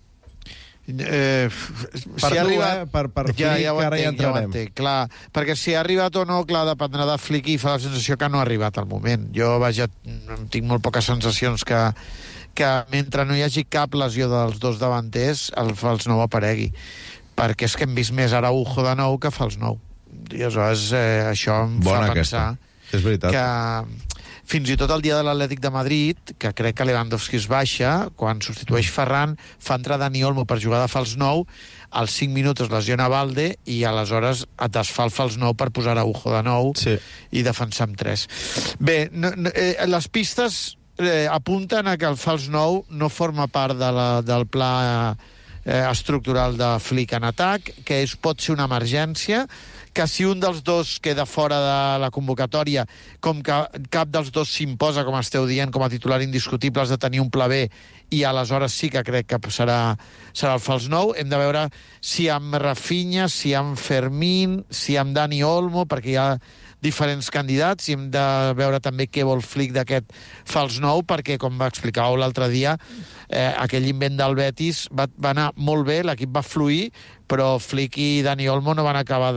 Speaker 6: Eh,
Speaker 5: per
Speaker 6: si
Speaker 5: tu,
Speaker 6: arriba,
Speaker 5: eh? Per, per Flick,
Speaker 6: ja, ja ho
Speaker 5: ara
Speaker 6: entenc,
Speaker 5: ja entrarem.
Speaker 6: ja ho entenc, clar, perquè si ha arribat o no, clar, dependrà de Flick i fa la sensació que no ha arribat al moment. Jo, vaja, tinc molt poques sensacions que, que mentre no hi hagi cap lesió dels dos davanters, el fals nou aparegui. Perquè és que hem vist més Araujo de nou que fals nou. I aleshores eh, això em
Speaker 5: Bona
Speaker 6: fa pensar
Speaker 5: aquesta. És veritat.
Speaker 6: que fins i tot el dia de l'Atlètic de Madrid, que crec que Lewandowski es baixa, quan substitueix Ferran, fa entrar Dani Olmo per jugar de fals nou, als cinc minuts es lesiona Valde i aleshores et desfà el fals nou per posar Araujo de nou
Speaker 5: sí.
Speaker 6: i defensar amb tres. Bé, no, no, eh, les pistes eh, apunten a que el fals nou no forma part de la, del pla eh, estructural de Flick en atac, que és, pot ser una emergència, que si un dels dos queda fora de la convocatòria, com que cap dels dos s'imposa, com esteu dient, com a titular indiscutible, has de tenir un pla B, i aleshores sí que crec que serà, serà el fals nou. Hem de veure si amb Rafinha, si amb Fermín, si amb Dani Olmo, perquè hi ha diferents candidats, i hem de veure també què vol Flick d'aquest fals nou, perquè, com va explicar l'altre dia, eh, aquell invent del Betis va, va anar molt bé, l'equip va fluir, però Flick i Dani Olmo no van acabar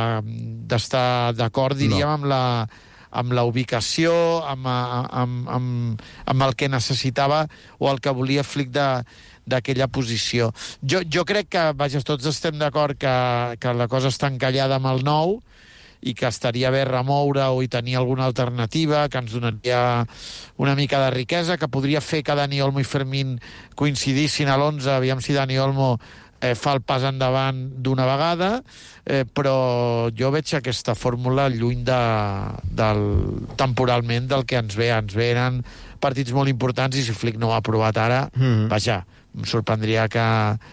Speaker 6: d'estar de, d'acord, diríem, no. amb la amb la ubicació, amb, amb, amb, amb el que necessitava o el que volia Flick d'aquella posició. Jo, jo crec que, vaja, tots estem d'acord que, que la cosa està encallada amb el nou i que estaria bé remoure-ho i tenir alguna alternativa, que ens donaria una mica de riquesa, que podria fer que Dani Olmo i Fermín coincidissin a l'onze, aviam si Dani Olmo eh, fa el pas endavant d'una vegada, eh, però jo veig aquesta fórmula lluny de, del, temporalment del que ens ve. Ens venen partits molt importants i si Flick no ho ha aprovat ara, mm-hmm. vaja, em sorprendria que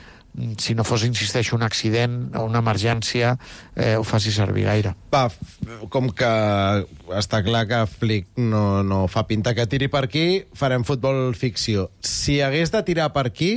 Speaker 6: si no fos, insisteixo, un accident o una emergència, eh, ho faci servir gaire.
Speaker 5: Va, com que està clar que Flick no, no fa pinta que tiri per aquí, farem futbol ficció. Si hagués de tirar per aquí,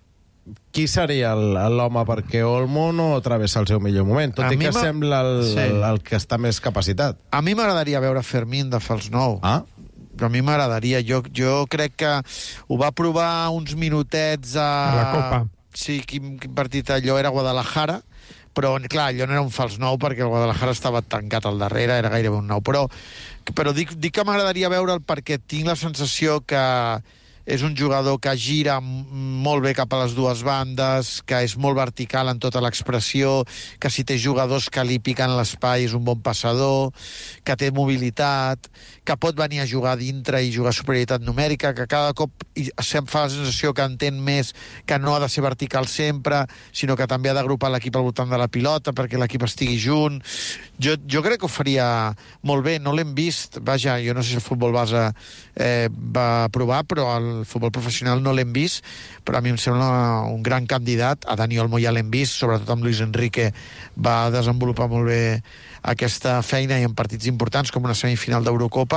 Speaker 5: qui seria l'home perquè Olmo no travessa el seu millor moment, tot a i que sembla el, sí. el, el que està més capacitat.
Speaker 6: A mi m'agradaria veure Fermín de fals nou.
Speaker 5: Ah?
Speaker 6: Però a mi m'agradaria. Jo, jo crec que ho va provar uns minutets a...
Speaker 11: a la Copa.
Speaker 6: Sí, quin, quin partit allò era Guadalajara, però clar, allò no era un fals nou perquè el Guadalajara estava tancat al darrere, era gairebé un nou, però, però dic, dic que m'agradaria veure'l perquè tinc la sensació que és un jugador que gira molt bé cap a les dues bandes, que és molt vertical en tota l'expressió, que si té jugadors que li piquen l'espai és un bon passador, que té mobilitat, que pot venir a jugar dintre i jugar superioritat numèrica, que cada cop se'm fa la sensació que entén més que no ha de ser vertical sempre, sinó que també ha d'agrupar l'equip al voltant de la pilota perquè l'equip estigui junt. Jo, jo crec que ho faria molt bé, no l'hem vist, vaja, jo no sé si el futbol base eh, va provar, però el futbol professional no l'hem vist, però a mi em sembla un gran candidat. A Dani Olmo ja l'hem vist, sobretot amb Luis Enrique va desenvolupar molt bé aquesta feina i en partits importants com una semifinal d'Eurocopa,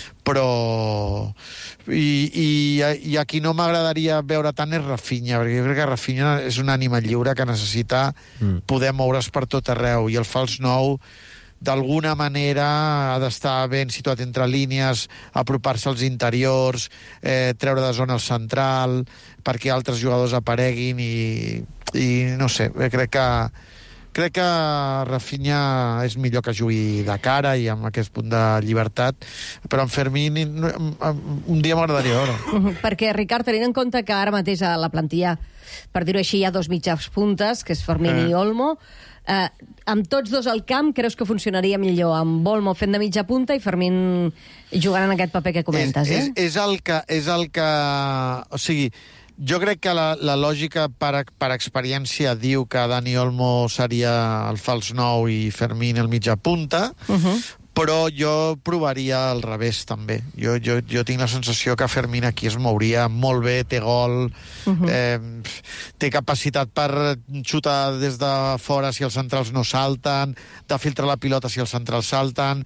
Speaker 6: però i, i, i a qui no m'agradaria veure tant és Rafinha, perquè jo crec que Rafinha és una ànima lliure que necessita mm. poder moure's per tot arreu, i el fals nou d'alguna manera ha d'estar ben situat entre línies, apropar-se als interiors, eh, treure de zona al central perquè altres jugadors apareguin i, i no sé, crec que crec que Rafinha és millor que jugui de cara i amb aquest punt de llibertat, però en Fermín un dia m'agradaria veure.
Speaker 9: Uh-huh. Perquè, Ricard, tenint en compte que ara mateix a la plantilla, per dir-ho així, hi ha dos mitjans puntes, que és Fermín eh. i Olmo, eh, amb tots dos al camp, creus que funcionaria millor amb Olmo fent de mitja punta i Fermín jugant en aquest paper que comentes,
Speaker 6: és,
Speaker 9: eh?
Speaker 6: És, és, el que, és el que... O sigui, jo crec que la, la lògica per, per experiència diu que Dani Olmo seria el fals nou i Fermín el mitja punta, uh-huh. però jo provaria al revés, també. Jo, jo, jo tinc la sensació que Fermín aquí es mouria molt bé, té gol, uh-huh. eh, té capacitat per xutar des de fora si els centrals no salten, de filtrar la pilota si els centrals salten,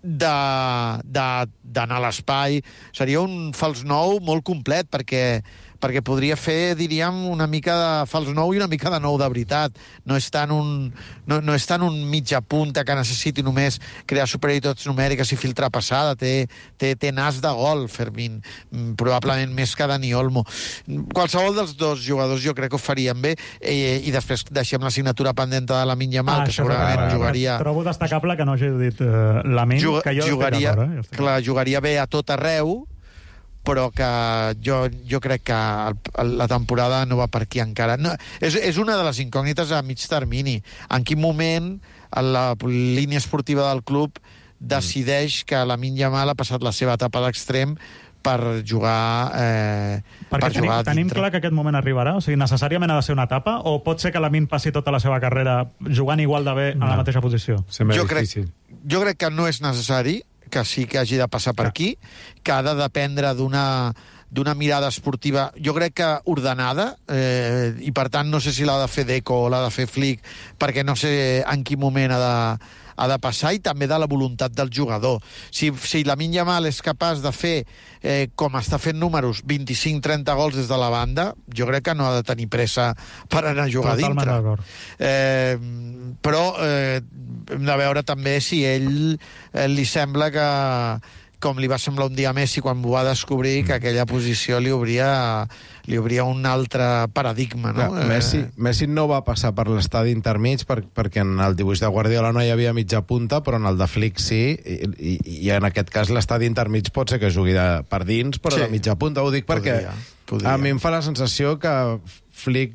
Speaker 6: d'anar a l'espai. Seria un fals nou molt complet, perquè perquè podria fer, diríem, una mica de fals nou i una mica de nou de veritat. No és tant un, no, no és tant un mitja punta que necessiti només crear superioritats numèriques i filtrar passada. Té, té, té nas de gol, Fermín, probablement més que Dani Olmo. Qualsevol dels dos jugadors jo crec que ho farien bé, i, i després deixem la signatura pendent de Lamine Yamal, ah, que segurament
Speaker 10: és
Speaker 6: jugaria...
Speaker 10: Trobo destacable que no hagi dit uh, Lamine, Jug, que jo
Speaker 6: jugaria,
Speaker 10: estic d'acord. Eh?
Speaker 6: Clar, jugaria bé a tot arreu, però que jo, jo crec que el, la temporada no va per aquí encara. No, és, és una de les incògnites a mig termini. En quin moment la línia esportiva del club decideix que Lamine Yamal ha passat la seva etapa d'extrem per jugar eh,
Speaker 10: Perquè
Speaker 6: per
Speaker 10: tenim,
Speaker 6: jugar
Speaker 10: tenim clar que aquest moment arribarà? O sigui, necessàriament ha de ser una etapa? O pot ser que Lamine passi tota la seva carrera jugant igual de bé no. a la mateixa posició?
Speaker 6: Jo crec, jo crec que no és necessari, que sí que hagi de passar per aquí, que ha de dependre d'una d'una mirada esportiva, jo crec que ordenada, eh, i per tant no sé si l'ha de fer Deco o l'ha de fer Flick, perquè no sé en quin moment ha de, ha de passar, i també de la voluntat del jugador. Si, si Lamine Yamal és capaç de fer, eh, com està fent números, vint-i-cinc trenta gols des de la banda, jo crec que no ha de tenir pressa per anar a jugar
Speaker 10: Totalment
Speaker 6: dintre.
Speaker 10: d'acord.
Speaker 6: Eh, però eh, hem de veure també si ell eh, li sembla que, com li va semblar un dia a Messi quan ho va descobrir, que aquella posició li obria, li obria un altre paradigma, no?
Speaker 5: Clar, Messi, Messi no va passar per l'estadi intermig per, perquè en el dibuix de Guardiola no hi havia mitja punta, però en el de Flick sí, i, i, i en aquest cas l'estadi intermig pot ser que jugui de, per dins, però sí, de mitja punta. Ho dic perquè podria, podria. A mi em fa la sensació que Flick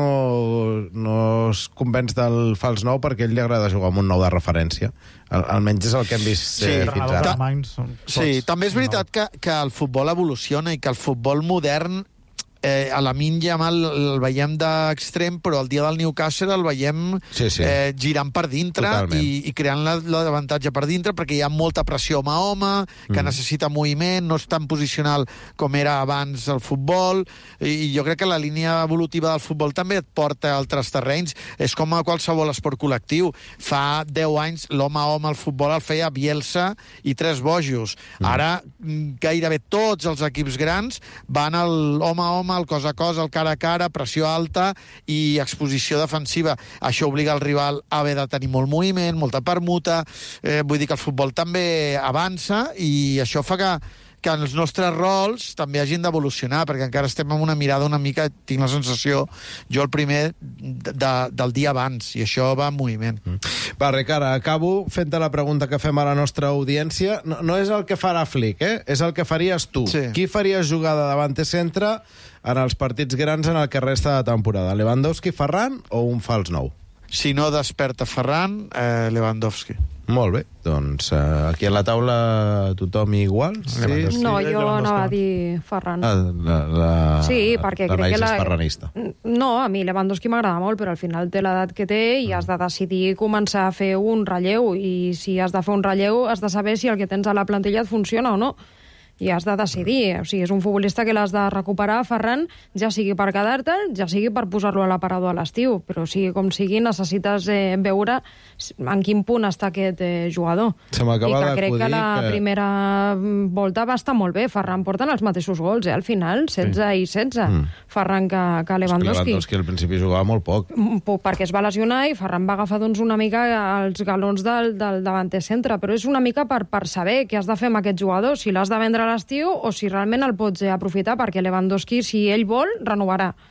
Speaker 5: no, no es convenç del fals nou perquè ell li agrada jugar amb un nou de referència. Al, almenys és el que hem vist sí, eh, fins ara.
Speaker 6: Sí, també és veritat que, que el futbol evoluciona i que el futbol modern eh, a Lamine Yamal el veiem d'extrem, però el dia del Newcastle el veiem sí, sí. Eh, girant per dintre i, i creant l'avantatge per dintre, perquè hi ha molta pressió home a home, que mm. necessita moviment, no és tan posicional com era abans el futbol, i jo crec que la línia evolutiva del futbol també et porta a altres terrenys. És com a qualsevol esport col·lectiu. Fa deu anys l'home a home al futbol el feia Bielsa i tres bojos. Mm. Ara gairebé tots els equips grans van al home a home, el cos a cos, el cara a cara, pressió alta i exposició defensiva. Això obliga el rival a haver de tenir molt moviment, molta permuta, eh, vull dir que el futbol també avança, i això fa que que els nostres rols també hagin d'evolucionar, perquè encara estem amb una mirada una mica, tinc la sensació, jo el primer de, de, del dia abans, i això va en moviment.
Speaker 5: Mm. Va, Ricard, acabo fent-te la pregunta que fem a la nostra audiència. No, no és el que farà Flick, eh? És el que faries tu. Sí. Qui faries jugar de davant centre en els partits grans en el que resta de temporada? Lewandowski, Ferran o un fals nou?
Speaker 6: Si no desperta Ferran, eh, Lewandowski.
Speaker 5: Molt bé, doncs uh, aquí a la taula tothom igual?
Speaker 8: Sí? No, jo anava a dir Ferran.
Speaker 5: Ah, la, la,
Speaker 8: sí, perquè
Speaker 5: la
Speaker 8: crec que la...
Speaker 5: és ferranista.
Speaker 8: No, a mi Lewandowski m'agrada molt, però al final té l'edat que té i has de decidir començar a fer un relleu, i si has de fer un relleu has de saber si el que tens a la plantilla et funciona o no. I has de decidir. O sigui, és un futbolista que l'has de recuperar, Ferran, ja sigui per quedar-te'l, ja sigui per posar-lo a l'aparador a l'estiu. Però sigui com sigui, necessites eh, veure en quin punt està aquest eh, jugador.
Speaker 5: Se m'acaba
Speaker 8: I que crec que la
Speaker 5: que...
Speaker 8: primera volta va estar molt bé. Ferran porten els mateixos gols, eh, al final, setze sí. i setze. Mm. Ferran que, que Lewandowski.
Speaker 5: Lewandowski al principi jugava molt poc.
Speaker 8: Poc perquè es va lesionar i Ferran va agafar doncs, una mica els galons del, del davanter centre, però és una mica per, per saber què has de fer amb aquest jugador, si l'has de vendre a l'estiu o si realment el pots aprofitar, perquè Lewandowski, si ell vol, renovarà.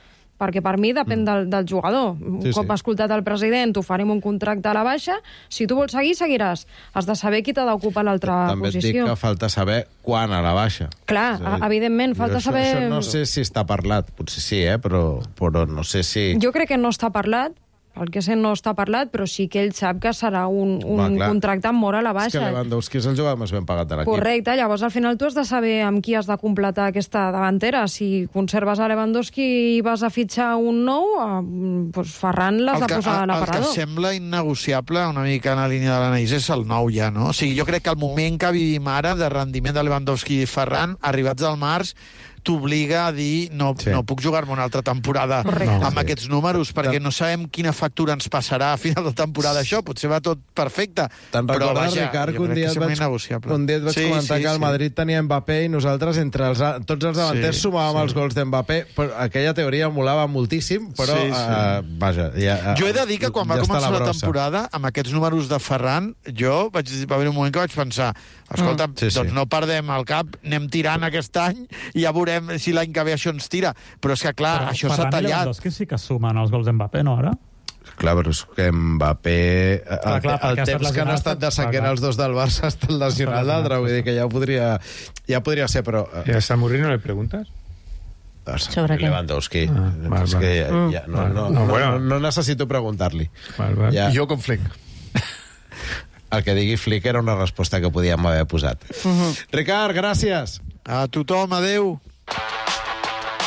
Speaker 8: perquè per mi depèn del, del jugador. Un
Speaker 5: Sí,
Speaker 8: cop
Speaker 5: sí.
Speaker 8: ha escoltat el president, t'oferim un contracte a la baixa, si tu vols seguir, seguiràs. Has de saber qui t'ha d'ocupar l'altra
Speaker 5: També et dic
Speaker 8: posició.
Speaker 5: que falta saber quan a la baixa.
Speaker 8: Clar,
Speaker 5: És a dir,
Speaker 8: evidentment, falta
Speaker 5: això,
Speaker 8: saber...
Speaker 5: Això no sé si està parlat, potser sí, eh? però, però no sé si...
Speaker 8: Jo crec que no està parlat, el que sé no està parlat, però sí que ell sap que serà un, un
Speaker 5: Va, clar.
Speaker 8: contracte amb mora a la
Speaker 5: És que
Speaker 8: baixa.
Speaker 5: Lewandowski és el jugador més ben pagat de l'equip.
Speaker 8: Correcte, llavors al final tu has de saber amb qui has de completar aquesta davantera. Si conserves a Lewandowski i vas a fitxar un nou, eh, doncs Ferran l'has de posar a
Speaker 6: el
Speaker 8: l'aparador.
Speaker 6: que sembla innegociable, una mica en la línia de l'anàlisi, és el nou ja, no? O sigui, jo crec que el moment que vivim ara de rendiment de Lewandowski i Ferran, arribats al març, t'obliga a dir no, sí. no puc jugar-me una altra temporada
Speaker 8: Correcte.
Speaker 6: amb aquests números, perquè no sabem quina factura ens passarà a final de temporada això, potser va tot perfecte.
Speaker 5: Te'n
Speaker 6: però
Speaker 5: recordes,
Speaker 6: vaja,
Speaker 5: Ricard, que
Speaker 6: jo
Speaker 5: un
Speaker 6: crec
Speaker 5: dia,
Speaker 6: que
Speaker 5: et
Speaker 6: sembla
Speaker 5: vaig,
Speaker 6: innegociable.
Speaker 5: un dia et vaig
Speaker 6: Sí,
Speaker 5: comentar
Speaker 6: sí,
Speaker 5: que el
Speaker 6: sí.
Speaker 5: Madrid tenia Mbappé i nosaltres, entre els, tots els davanters,
Speaker 6: Sí,
Speaker 5: sumàvem
Speaker 6: sí.
Speaker 5: els gols d'Mbappé. Però aquella teoria molava moltíssim, però,
Speaker 6: Sí, sí.
Speaker 5: Uh, vaja... Ja,
Speaker 6: Jo he de dir que quan va
Speaker 5: ja està
Speaker 6: començar la,
Speaker 5: brossa.
Speaker 6: temporada, amb aquests números de Ferran, jo vaig, va haver un moment que vaig pensar, escolta,
Speaker 5: Mm. Sí, sí.
Speaker 6: doncs no perdem el cap, anem tirant aquest any i ja veurem si l'any que ve això ens tira. Però és que, clar,
Speaker 10: Però
Speaker 6: això s'ha
Speaker 10: Ferran i
Speaker 6: tallat.
Speaker 10: Lewandowski sí que sumen els gols d'Mbappé, no, ara?
Speaker 5: Clar, però és que Mbappé... El,
Speaker 10: Clar, clar,
Speaker 5: el
Speaker 10: perquè ha estat
Speaker 5: temps que han
Speaker 10: lesionat,
Speaker 5: estat de
Speaker 10: clar,
Speaker 5: sequera
Speaker 10: clar.
Speaker 5: els dos del Barça ha estat lesionat l'altre, vull dir que ja ho podria, ja podria ser, però...
Speaker 11: ¿Y a Samurri no le preguntas?
Speaker 9: Sobre què?
Speaker 5: Lewandowski.
Speaker 11: Ah, val,
Speaker 5: és
Speaker 11: val.
Speaker 5: que ja, ja, no,
Speaker 11: Val.
Speaker 5: no,
Speaker 11: No,
Speaker 5: no,
Speaker 11: bueno.
Speaker 5: no, no necessito preguntar-li.
Speaker 11: Val, val.
Speaker 5: Ja,
Speaker 7: Jo com Flick.
Speaker 5: el que digui Flick era una resposta que podíem haver posat.
Speaker 9: Uh-huh.
Speaker 5: Ricard, gràcies.
Speaker 6: A tothom, adeu.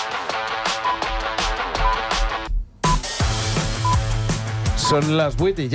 Speaker 5: Són les vuit i ja